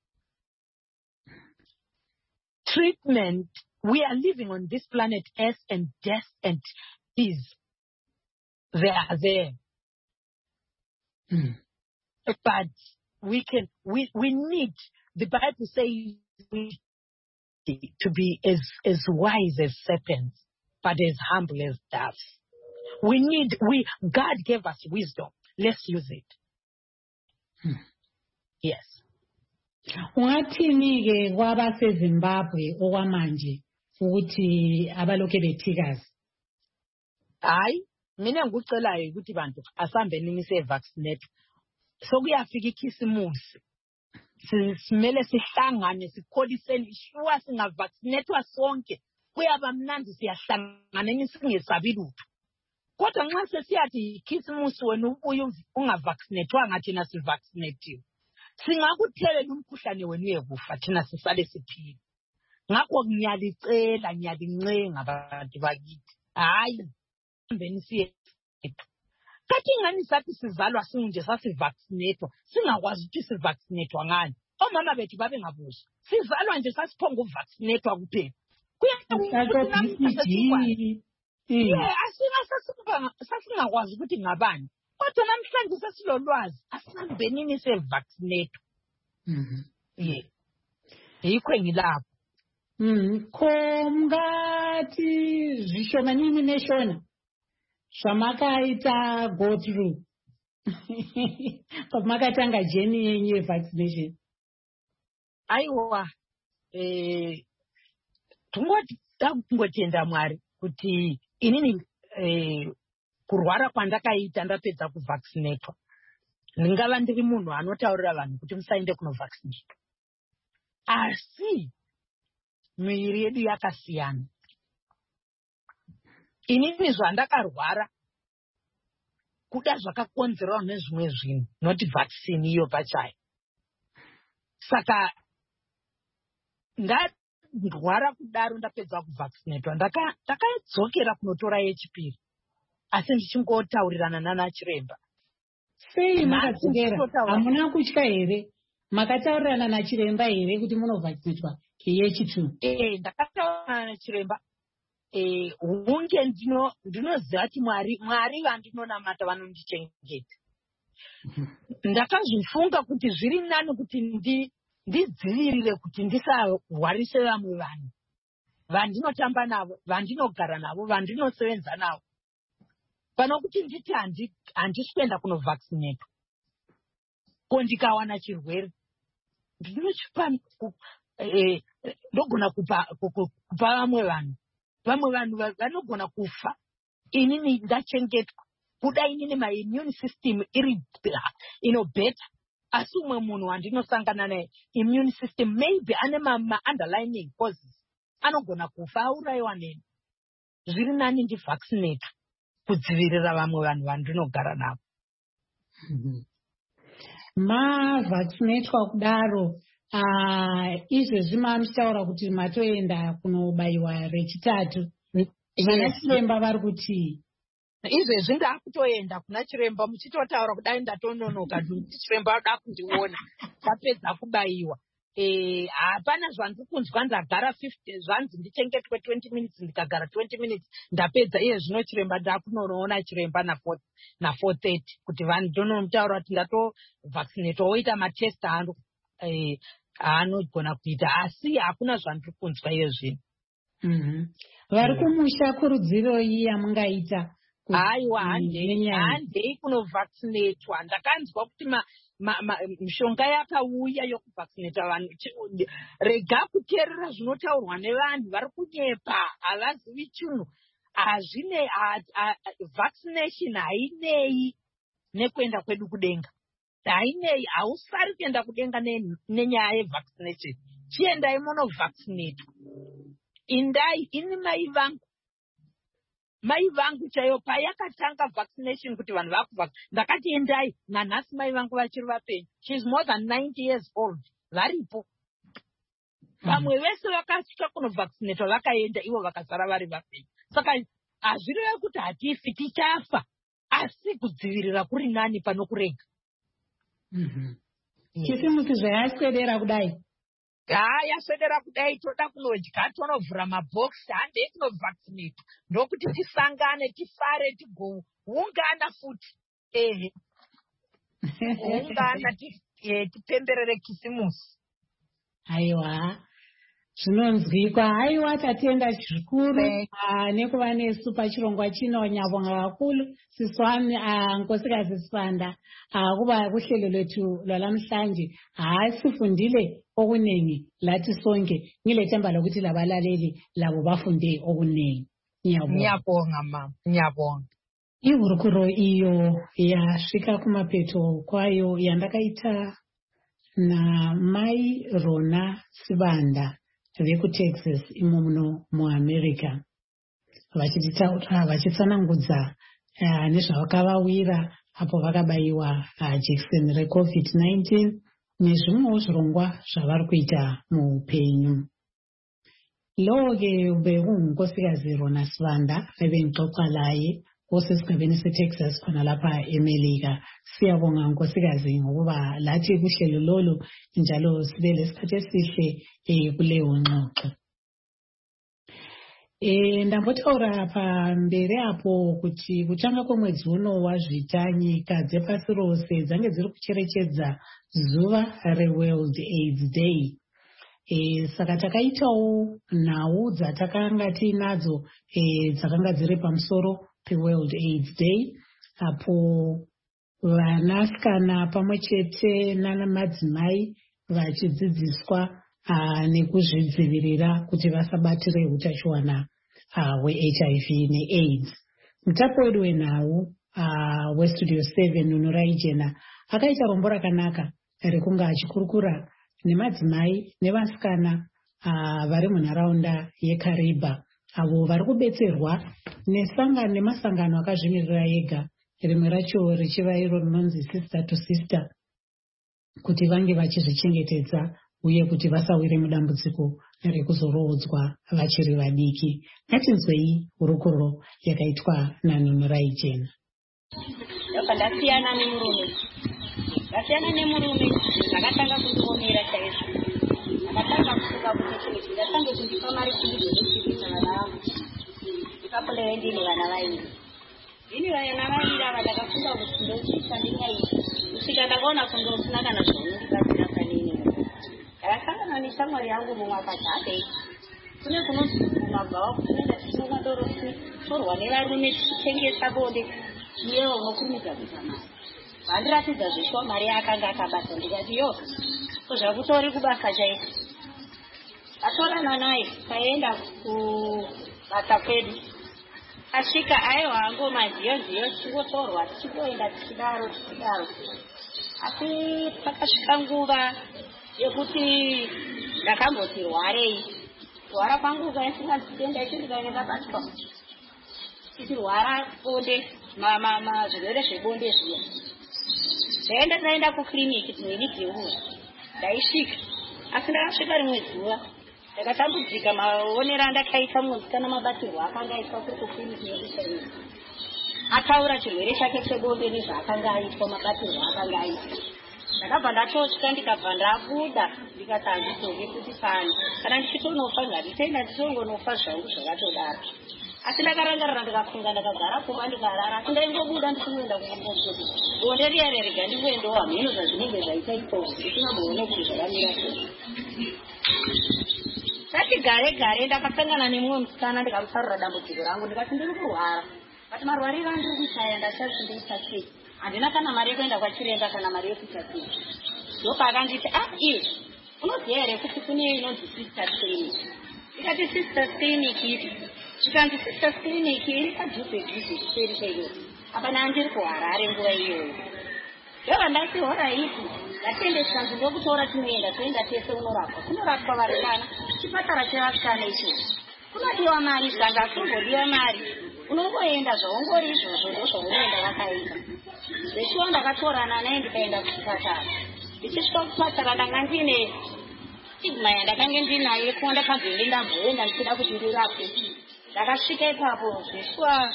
Treatment, we are living on this planet Earth, and death and disease, they are there. Mm. But we need, the Bible says, to be as wise as serpents, but as humble as doves. God gave us wisdom. let's use it. Yes. Ungathini-ke kwabaseZimbabwe okwamanje ukuthi abaloke bethikazi? Hayi, mina ngikucelayo ukuthi bantu asambeni nise-vaccinate. Sokuyafika ikhisimusi. Simele sihlangane sikholiseni sure singavaccinatwa sonke. Kuyaba mnandi siyahlangana singesabi lutho. Kodwa nxa sesiyathi ikhisimusi wena ubuye ungavaccinatwanga thina sivaccinatiwe. Singakuthelela umkhuhlane wenu yekufa thina sisale siphila. Ngakho ngiyalicela ngiyalincenga abantu bakithi. Hayi, sambeni siye. Kathi ngani sathi sizalwa sinje sasivaccinatwa singakwazi ukuthi sivaccinatwa ngani. Omama bethu babe ngabuza. Sizalwa nje sasiphonga uvaccinatwa kuphela. Sasingakwazi ukuthi ngabani. Kodwa namhlanje sesilolwazi asingambenini se-vaccinatwa. Yikho engilapho. Khomngati zvishomanini neshona zvamakaita go through pamakatanga jeni yenyu yevaccination. Aiwa, tungotenda Mwari kuti inini kurwara kwandakaita ndapedza kuvaccinatwa. Ndingava ndiri munhu anotaurira vanhu kuti musaende kunovaccinatwa. Asi miviri yedu yakasiyana. Inini zvandakarwara kuda zvakakonzerwa nezvimwe zvinhu, not vaccine iyo pachayo. Saka ndarwara kudaro ndapedza kuvaccinatwa ndakadzokera kunotora yechipiri. Asi ndichingotauririrana nana chiremba. Sei makadzokera? Hamuna kutya here? Makataurirana nachiremba here kuti munovaccinatwa yechitatu? Ndakataurana nachiremba. Hunge ndinoziva kuti Mwari vandinonamata vanondichengeta. Ndakazvifunga kuti zviri nani kuti ndidzivirire kuti ndisarwarise vamwe vanhu vandinotamba navo, vandinogara navo, vandinosevenza navo. Pano kuti nditi handisi kuenda kunovaccinatwa. Ko ndikawana chirwere ndogona kupa vamwe vanhu. Vamwe vanhu vanogona kufa. Inini ndachengetwa. Kuda inini my immune system iri better. Asi umwe munhu wandinosangana naye immune system maybe ane underlying causes. Anogona kufa aurayiwa neni. Zviri nani ndivaccinate kudzivirira vamwe vanhu vandinogara navo. Mavaccinatwa kudaro izvezvi mamuchitaura kuti matoenda kunobayiwa rechitatu. Vana chiremba vari kuti izvezvi ndakutoenda kuna chiremba muchitotaura kudai ndatononoka kuti chiremba wada kundiona tapedza kubayiwa. Hapana zvandiri kunzwa ndagara 50 zvanzi ndichengetwe 20 minutes ndikagara 20 minutes ndapedza. Iye zvino chiremba ndakunoona chiremba na 4:30 kuti vandonomutaura kuti ndatovaccinatwa woita matest anogona kuita. Asi hakuna zvandiri kunzwa iye zvino. Vari kumusha kurudziro iyi yamungaita? Aiwa, handei kunovaccinatwa. Ndakanzwa kuti mishonga yakauya yokuvaccinata vanhu. Rega kuteerera zvinotaurwa nevanhu vari kunyepa, havazivi chinhu. Vaccination hainei nekuenda kwedu kudenga. Hainei, hausari kuenda kudenga nenyaya yevaccination. Chiendai munovaccinatwa. Indai, ini mai vangu chaiyo payakatanga vaccination kuti vanhu vakuvaccinate. Ndakati endai, nanhasi mai vangu vachiri vapenyu. She is more than 90 years old. Varipo. Vamwe vese vakasvika kunovaccinatwa vakaenda, ivo vakasara vari vapenyu. Saka hazvireva kuti hatifi tichafa, asi kudzivirira kuri nani pano kurega. Chisimusi zvayaswedera kudai. Yaswedera kudai toda kunodya, tonovhura mabhokisi, handei kunovaccinate. Ndokuti tisangane, tifare, tigoungana futi. Ungana tipemberere kisimusi. Aiwa. zvinonzwikwa. Haiwa tatienda zvikuru nekuva nesu pachirongwa chino. Nyabonga kakulu siswami Nkosikazi Sibanda kuba kuhlelo lwethu lwalamhlanje. Sifundile okuningi lathi sonke. Ngilethemba lokuthi labalaleli labo bafunde okuningi. Ngiyabonga mama, ngiyabonga. Ihurukuro iyo yasvika kumapeto kwayo yandakaita naMai Rona Sibanda vekuTexas imo muno muAmerica, vachitaura vachitsanangudza nezvavakavawira apo vakabayiwa jekiseni reCovid-19 nezvimwewo zvirongwa zvavari kuita muupenyu. Loke bekungunkosikazi Rona Sibanda ebengixoxa laye osesigabeni seTexas khona lapha eMelika. Siyabonga nkosikazi ngokuba lathi kuhlelo lolu njalo sibe lesikhathi esihle kuleyo ngxoxo. Ndambotaura pamberi apo kuti kutanga kwemwedzi uno wazvita nyika dzepasi rose dzange dziri kucherechedza zuva reWorld AIDS Day. Saka takaitawo nhau dzatakanga tiinadzo dzakanga dziri pamusoro peWorld AIDS Day, apo vanasikana pamwe chete namadzimai vachidzidziswa nekuzvidzivirira kuti vasabatire utachiwana hweHIV neAIDS. Mutapo wedu wenhau weStudio 7 Nunurai Jena akaita rombo rakanaka rekunga achikurukura nemadzimai nevasikana vari munharaunda yeKariba avo vari kubetserwa nemasangano akazvimirira ega, rimwe racho richiva iro rinonzi Sister to Sister, kuti vange vachizvichengetedza uye kuti vasawire mudambudziko rekuzorodzwa vachiri vadiki. Ngatinzwei hurukuro yakaitwa naNunurai Jena. Ndasiyana nemurume ndakatanga kundiomera chaizvo. Ndakatanga kufunga kuti ndatange kundipa mari kundizozvipisa vana vangu. Ndikapolewe ndine vana vairi. Ndine vana vairi ava ndakafunga kuti ndochiita ndingaiti. Kusvika ndakaona kundosina kana zvaunondibatsira kanini. Ndakasangana neshamwari yangu mumwe akati habe, kune kunonzi kumabvawa kunoenda tichinonga doro tichitorwa nevarume tichitengesa bonde. Iyewo unokurumidza kuita mari. Vandiratidza zvishwa mari yakanga akabasa. Ndikati yo, zvakutori kubasa chaiko. Atorana naye kaenda kubasa kwedu. Asvika aiwa hango madziyo tichingotorwa tichingoenda tichidaro. Asi pakasvika nguva yekuti ndakamboti rwarei. Kurwara kwangu kaisingazitenda icho ndikaenda batwa. Tichirwara bonde, zvirwere zvebonde zviya. Ndaenda kukiriniki kiliniki yeruva. Ndaisvika. Asi ndakasvika rimwe zuva ndakatambudzika maonero andakaita musikana mabatirwo akanga aitwa kuri kukiliniki yeruva. Ataura chirwere chake chebonde nezvaakanga aitwa mabatirwo akanga aitwa. Ndakabva ndatosvika ndikabva ndabuda ndikati handizonge kuti pano kana ndichitonofa nganditenda ndichongonofa zvangu zvakatodaro. Asi ndakarangarira ndikafunga ndakagara kumba ndikarara. Asi ndaingobuda ndichinoenda kumboti bonde riya rega ndingoendawo hamheno zvazvinenge zvaita ikoko ndisingamboone kuti zvakamira sei. Ndati gare ndakasangana nemumwe musikana ndikamutarira dambudziko rangu ndikati ndiri kurwara. Kati marwariro andiri kuchaya ndasati ndoita sei. Handina kana mari yekuenda kwachiremba kana mari yekuita sei. Ndopakanditi iwe unoziya here kuti kune inonzi Sister Clinic. Ndikati Sister Clinic chikanzi Sister Clinic iri padhuze kuseri kweiyo. Apana andiri kuHarare nguva iyoyo. Ndova ndati horaiti ngatende chikanzi ndokutora tinoenda toenda tese unorapwa. Kunorapwa vasikana chipatara chevasikana icho. Kunodiwa mari zvanga kumbodiwa mari. Unongoenda zvaungori izvozvo ndozvaunoenda vakaita. Zvechiwa ndakatorana naye ndikaenda kuchipatara. Ndichisvika kuchipatara ndanga ndine stigma yandakanga ndinayo yekuva ndakabvenge ndamboenda ndichida kuti ndirapwe. Ndakasvika ipapo zveshuwa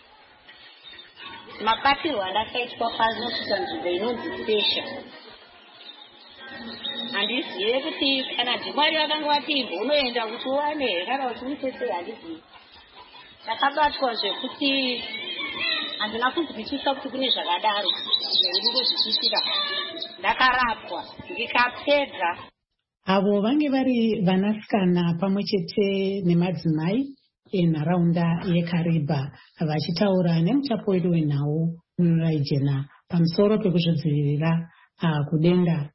mabatirwo andakaitwa panosvika nzvimbo inonzi Pesha. Handizive kuti kana Mwari vakanga vatimbo unoenda kuti uwane kana kuti uite sei handizivi. Ndakabatwa zvekuti handina kunzwisisa kuti kune zvakadaro zvinenge zvichiitika. Ndakarapwa ndikapedza. avo vange vari vanasikana pamwe chete nemadzimai enharaunda yeKariba vachitaura nemutapo wedu wenhau Nunurai Jena pamusoro pekuzvidzivirira kudenda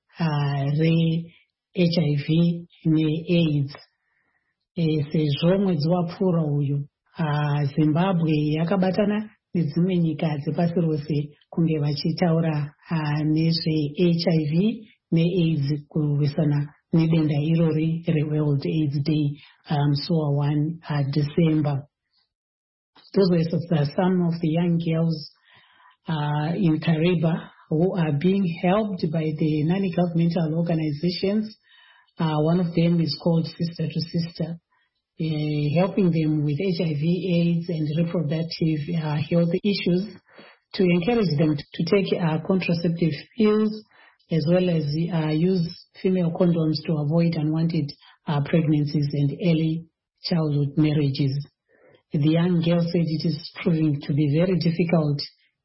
reHIV neAIDS. Sezvo mwedzi wapfuura uyu Zimbabwe yakabatana nedzimwe nyika dzepasi rose kunge vachitaura nezveHIV neAIDS kurwisana nedenda irori reWorld AIDS Day musi wa1 December. Those were some of the young girls in Kariba who are being helped by the non-governmental organizations. One of them is called Sister to Sister, helping them with HIV, AIDS, and reproductive health issues to encourage them to take contraceptive pills as well as use female condoms to avoid unwanted pregnancies and early childhood marriages. The young girl said it is proving to be very difficult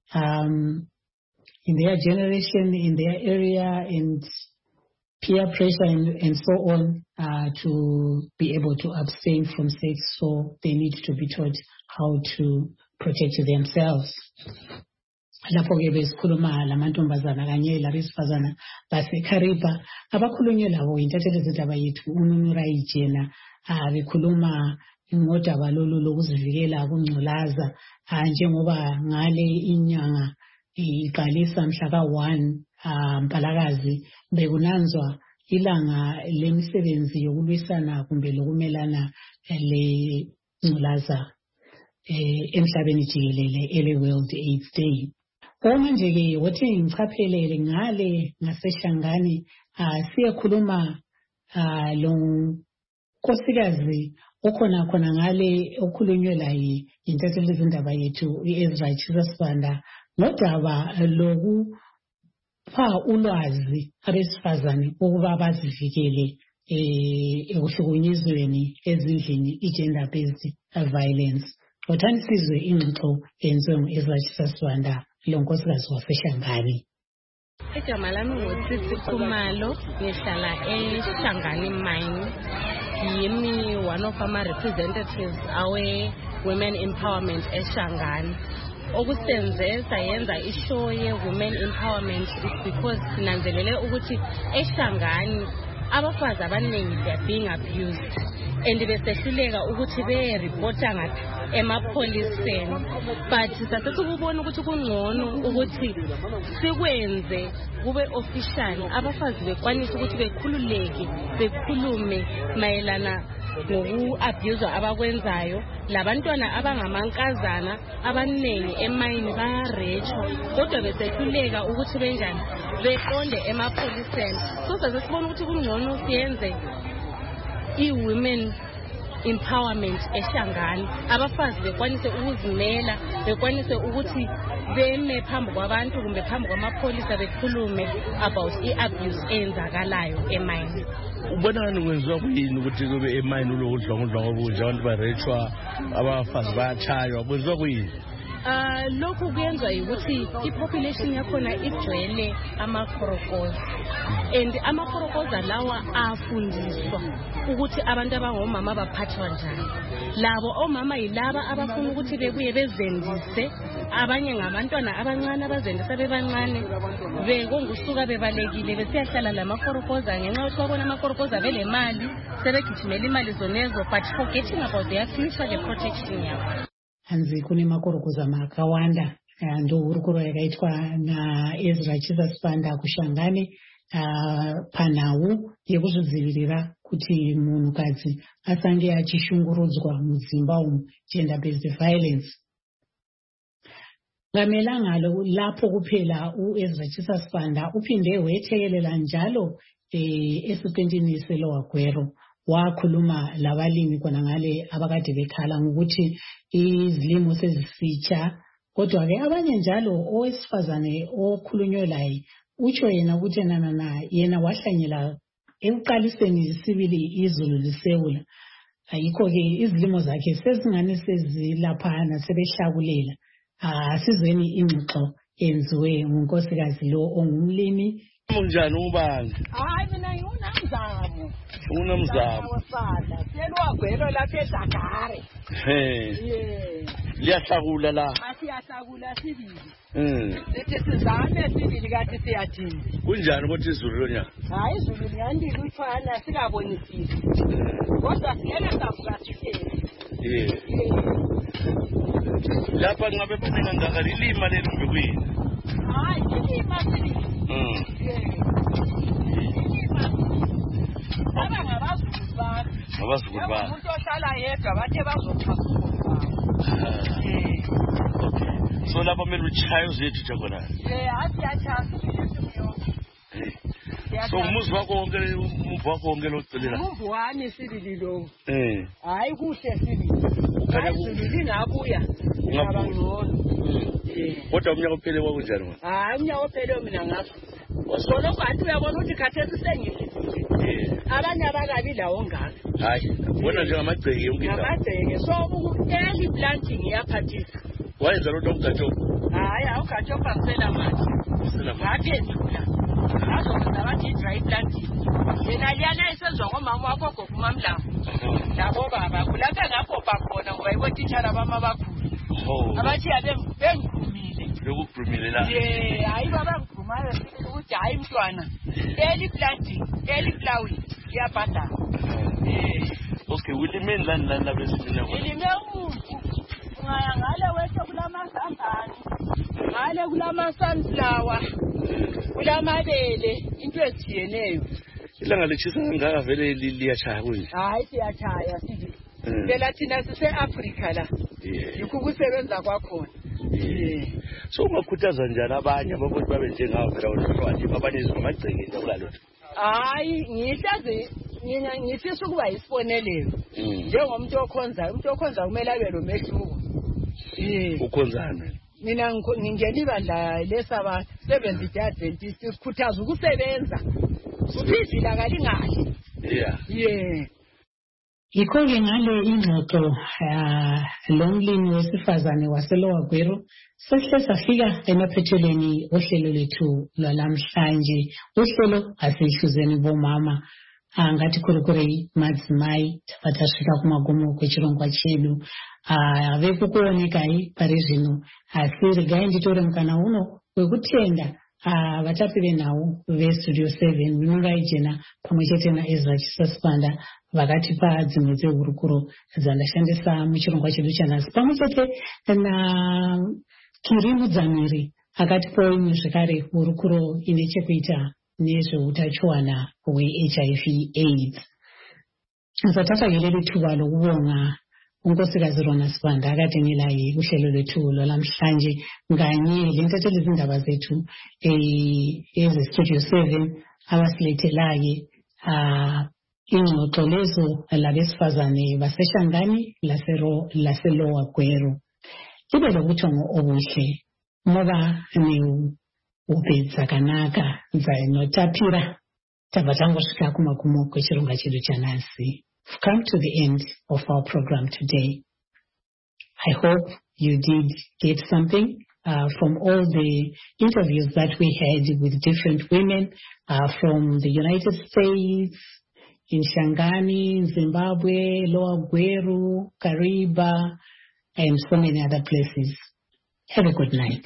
in their generation, in their area, and peer pressure and so on to be able to abstain from sex, so they need to be taught how to protect themselves. Lapho ke besikhuluma lamantombazana kanye labesifazana baseKariba abakhulunywe labo intatheli zindaba yethu uNunurai Jena bekhuluma ngodaba lolu lokuzivikela kungculaza njengoba ngale inyanga iqalisa mhla ka1 Mpalakazi bekunanzwa ilanga lemisebenzi yokulwisana kumbe lokumelana lengculaza emhlabeni jikelele ele World AIDS Day. Manje ke wothi ngichaphelele ngale ngaseShangani siyakhuluma lo nkosikazi okhona ngale okhulunywe la intatheli zindaba yethu iEzra Chisasibanda ngodaba lokupha ulwazi abesifazane ukuba bazivikele ekuhlukunyezweni ezindlini i-gender based violence. Wothani sizwe ingxoxo yenziwe ngu-Ezra Chisasibanda lo nkosikazi waseShangani. Igama lami nguTsitsi Khumalo, ngihlala eShangani Mine. Yimi one of our representatives awe women empowerment eShangani. Okusenze sayenza ishow ye women empowerment is because sinanzelele ukuthi eShangani abafazi abaningi they are being abused and besehluleka ukuthi be-reporta ngathi emapholiseni, but sasesikubona ukuthi kungcono ukuthi sikwenze kube official abafazi bekwanisa ukuthi bekhululeke bekhulume mayelana ngoku-abuzwa abakwenzayo. Labantwana abangamankazana abaningi emayini bayarechwa kodwa besehluleka ukuthi benjani beqonde emapholiseni. So sasesibona ukuthi kungcono siyenze i-women empowerment eShangani, abafazi bekwanise ukuzimela, bekwanise ukuthi beme phambi kwabantu kumbe phambi kwamapholisa bekhulume about i-abuse eyenzakalayo emayini. Ubona ngikwenziwa kuyini ukuthi kube emayini ulokudlongudlwa ngobunje abantu barechwa abafazi bayachaywa kwenziwa kuyini? Lokhu kuyenzwa ukuthi i-population yakhona igcwele amakhorokoza and amakhorokoza lawa afundiswa ukuthi abantu abangomama baphathwa njani. Labo omama yilaba abafuna ukuthi bebuye bezendise abanye ngabantwana abancane abazendisa bebancane bekongusuka bebalekile besiyahlala lamakhorokoza ngenxa yokuthi babona amakhorokoza belemali sebegijimela imali zonezo but forgetting about their future le protection yabo. Hanzi kune makorokoza makawanda ndo hurukuro yakaitwa naEzra Chisasibanda kuShangani panhau yekuzvidzivirira kuti munhukadzi asange achishungurudzwa mudzimba umu, gender based violence. Ngamela lapho kuphela uEzra Chisasibanda uphinde wethekelela njalo esiqintini seLower Gwero wakhuluma labalimi khona ngale abakade bekhala ngokuthi izilimo sezisitsha, kodwa ke abanye njalo owesifazane okhulunywe laye utsho yena ukuthi yena wahlanyela ekuqaliseni sibili izulu lisewula, ayikho ke izilimo zakhe sezingane sezilaphana sebehlakulela. Asizweni ingxoxo yenziwe ngunkosikazi lo ongumlimi Munjani ubani? Hayi mina nginamzamo. Unamzamo. Wasala. Selwagwelo lapha eZagare. Liyahlakula la. Asiyahlakula sibili. Lethi sizame sibili kanti siyathini. Kunjani ukuthi izulu lonyaka? Hayi izulu liyandile ufana sikabonisisi. Kodwa siyena savuka sihleli. Lapha ngabe bana ngaka lilima leli kwini? Hayi lilima sibili. Aba ngabazulu bakhe. Ngabazulu bakhe. Umuntu ohlala yedwa bathe bazochasula. So lapha mele uchaye uzethu khona. Asiyachasa. So umuzi wakho wonke locelela. Umuzi wami sibili lo. Hayi kuhle sibili. Izulu lingabuya. Ngabangcono. Kodwa umnyaka ophele kwakunjani manje? Hayi umnyaka ophele mina ngaso. Solo kwathi uyabona ukuthi khathesi sengilile. Abanye abakabi lawo ngaka. Hayi, bona njengamagceke yonke indawo. Ngamagceke. So early planting iyaphathisa. Wayenza lo mgatsho? Hayi, awugatshopa kusela manje. Ngaphendula. Azokwenza bathi dry planting. Yena liyana isenzwa ngomama wakho gogo uMamlanga. Labo baba kulapha ngaphopa khona ngoba ibotitshara bama bakhulu. Abathi bengikhumile. Lokukhumile la. Hayi baba ngikhumayo ukuthi hayi mntwana. Early planting, early plowing iyabhadala. Okay, ulimeni lani la besimina kwa? Ilime umuntu. Ngale wethu kulamasambani. Ngale kulama-sunflower. Kulamabele into eziyeneyo. Ilanga lechisa ngaka vele liyachaya kunje. Hayi siyachaya sithi. Phela thina sise-Africa la. Yikho ukusebenza kwakhona. So ungakhuthaza njani abanye ababothi babe njengawo phela wona abanye amagceke njalalo? Hayi ngihlaze ngifisa ukuba isibonelelo. Njengomuntu okhonza, umuntu okhonza kumele abe lomehluko. Ukhonzana. Mina ngingena ibandla lesaba Seventh Day Adventist sikhuthaza ukusebenza. Uphizila kalingahle. Yikho-ke ngale ingxoxo lomlimi wesifazane waseLower Gweru sehle safika emaphethelweni ohlelo lethu lwalamhlanje. Uhlelo asihluzeni bomama ngathi kurukuri madzimai tavatashika kumagumo kwechirongwa chedu ave kukuoneka pari zvino asi regai nditore mukana uno wekutenda vatapi venhau vestudio 7 Nungai Jena pamwe chete naEzra Chisasipanda vakatipa dzimwe dzehurukuro dzandashandisa muchirongwa chedu chanhasi pamwe chete naKirimu Dzamiri akatipawo imwe zvekare hurukuro ine chekuita nezveutachiwana hweHIV AIDS. Satakahelele thuba lokubonga unkosikazi Rona Sibanda akatenelaye kuhlelo lethu lwalamhlanje nganye lentatheli izindaba zethu ezestudio 7 abasilethelaye ingxoxo lezo labesifazane baseshangani laseLower Gweru. Ibe lobuthongo obuhle ngoba ubedzakanaka notapira tavatangosvika kumagumo kwechirongwa chedu chanhasi. We've come to the end of our program today. I hope you did get something from all the interviews that we had with different women from the United States, in Shangani, Zimbabwe, Lower Gweru, Kariba, and so many other places. Have a good night.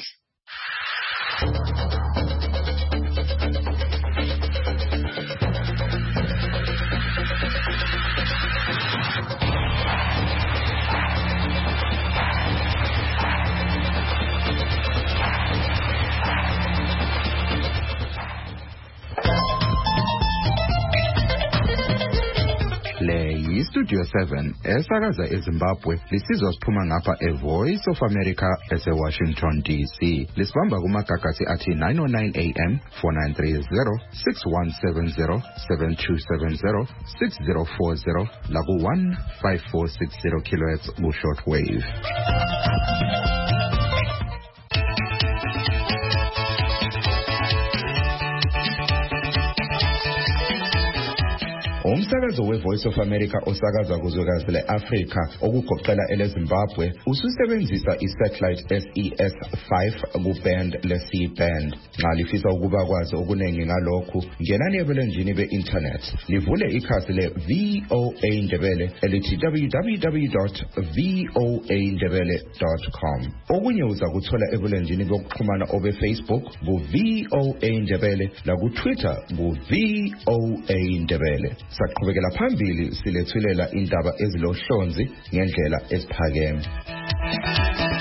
Studio 7 esakaza eZimbabwe lisizwa siphuma ngapha eVoice of America eseWashington DC. Lisibamba kumagagasi athi 909 AM 4930 6170 7270 6040 laku 15460 kHz ku shortwave. umsakazo weVoice of America osakaza kuzwekazi le-Afrika okugoqela eleZimbabwe ususebenzisa isatellite SES5 kuband le-C-band. Nxa lifisa ukuba kwazi okuningi ngalokhu, ngenani ebulenjini be-internet livule ikhasi le-VOA Ndebele elithi www.voandebele.com. okunye uza kuthola ebulenjini bokuxhumana obe-Facebook ku-VOA Ndebele naku-Twitter ku-VOA Ndebele. Saqhubekela phambili silethulela indaba ezilohlonzi ngendlela esiphakeme.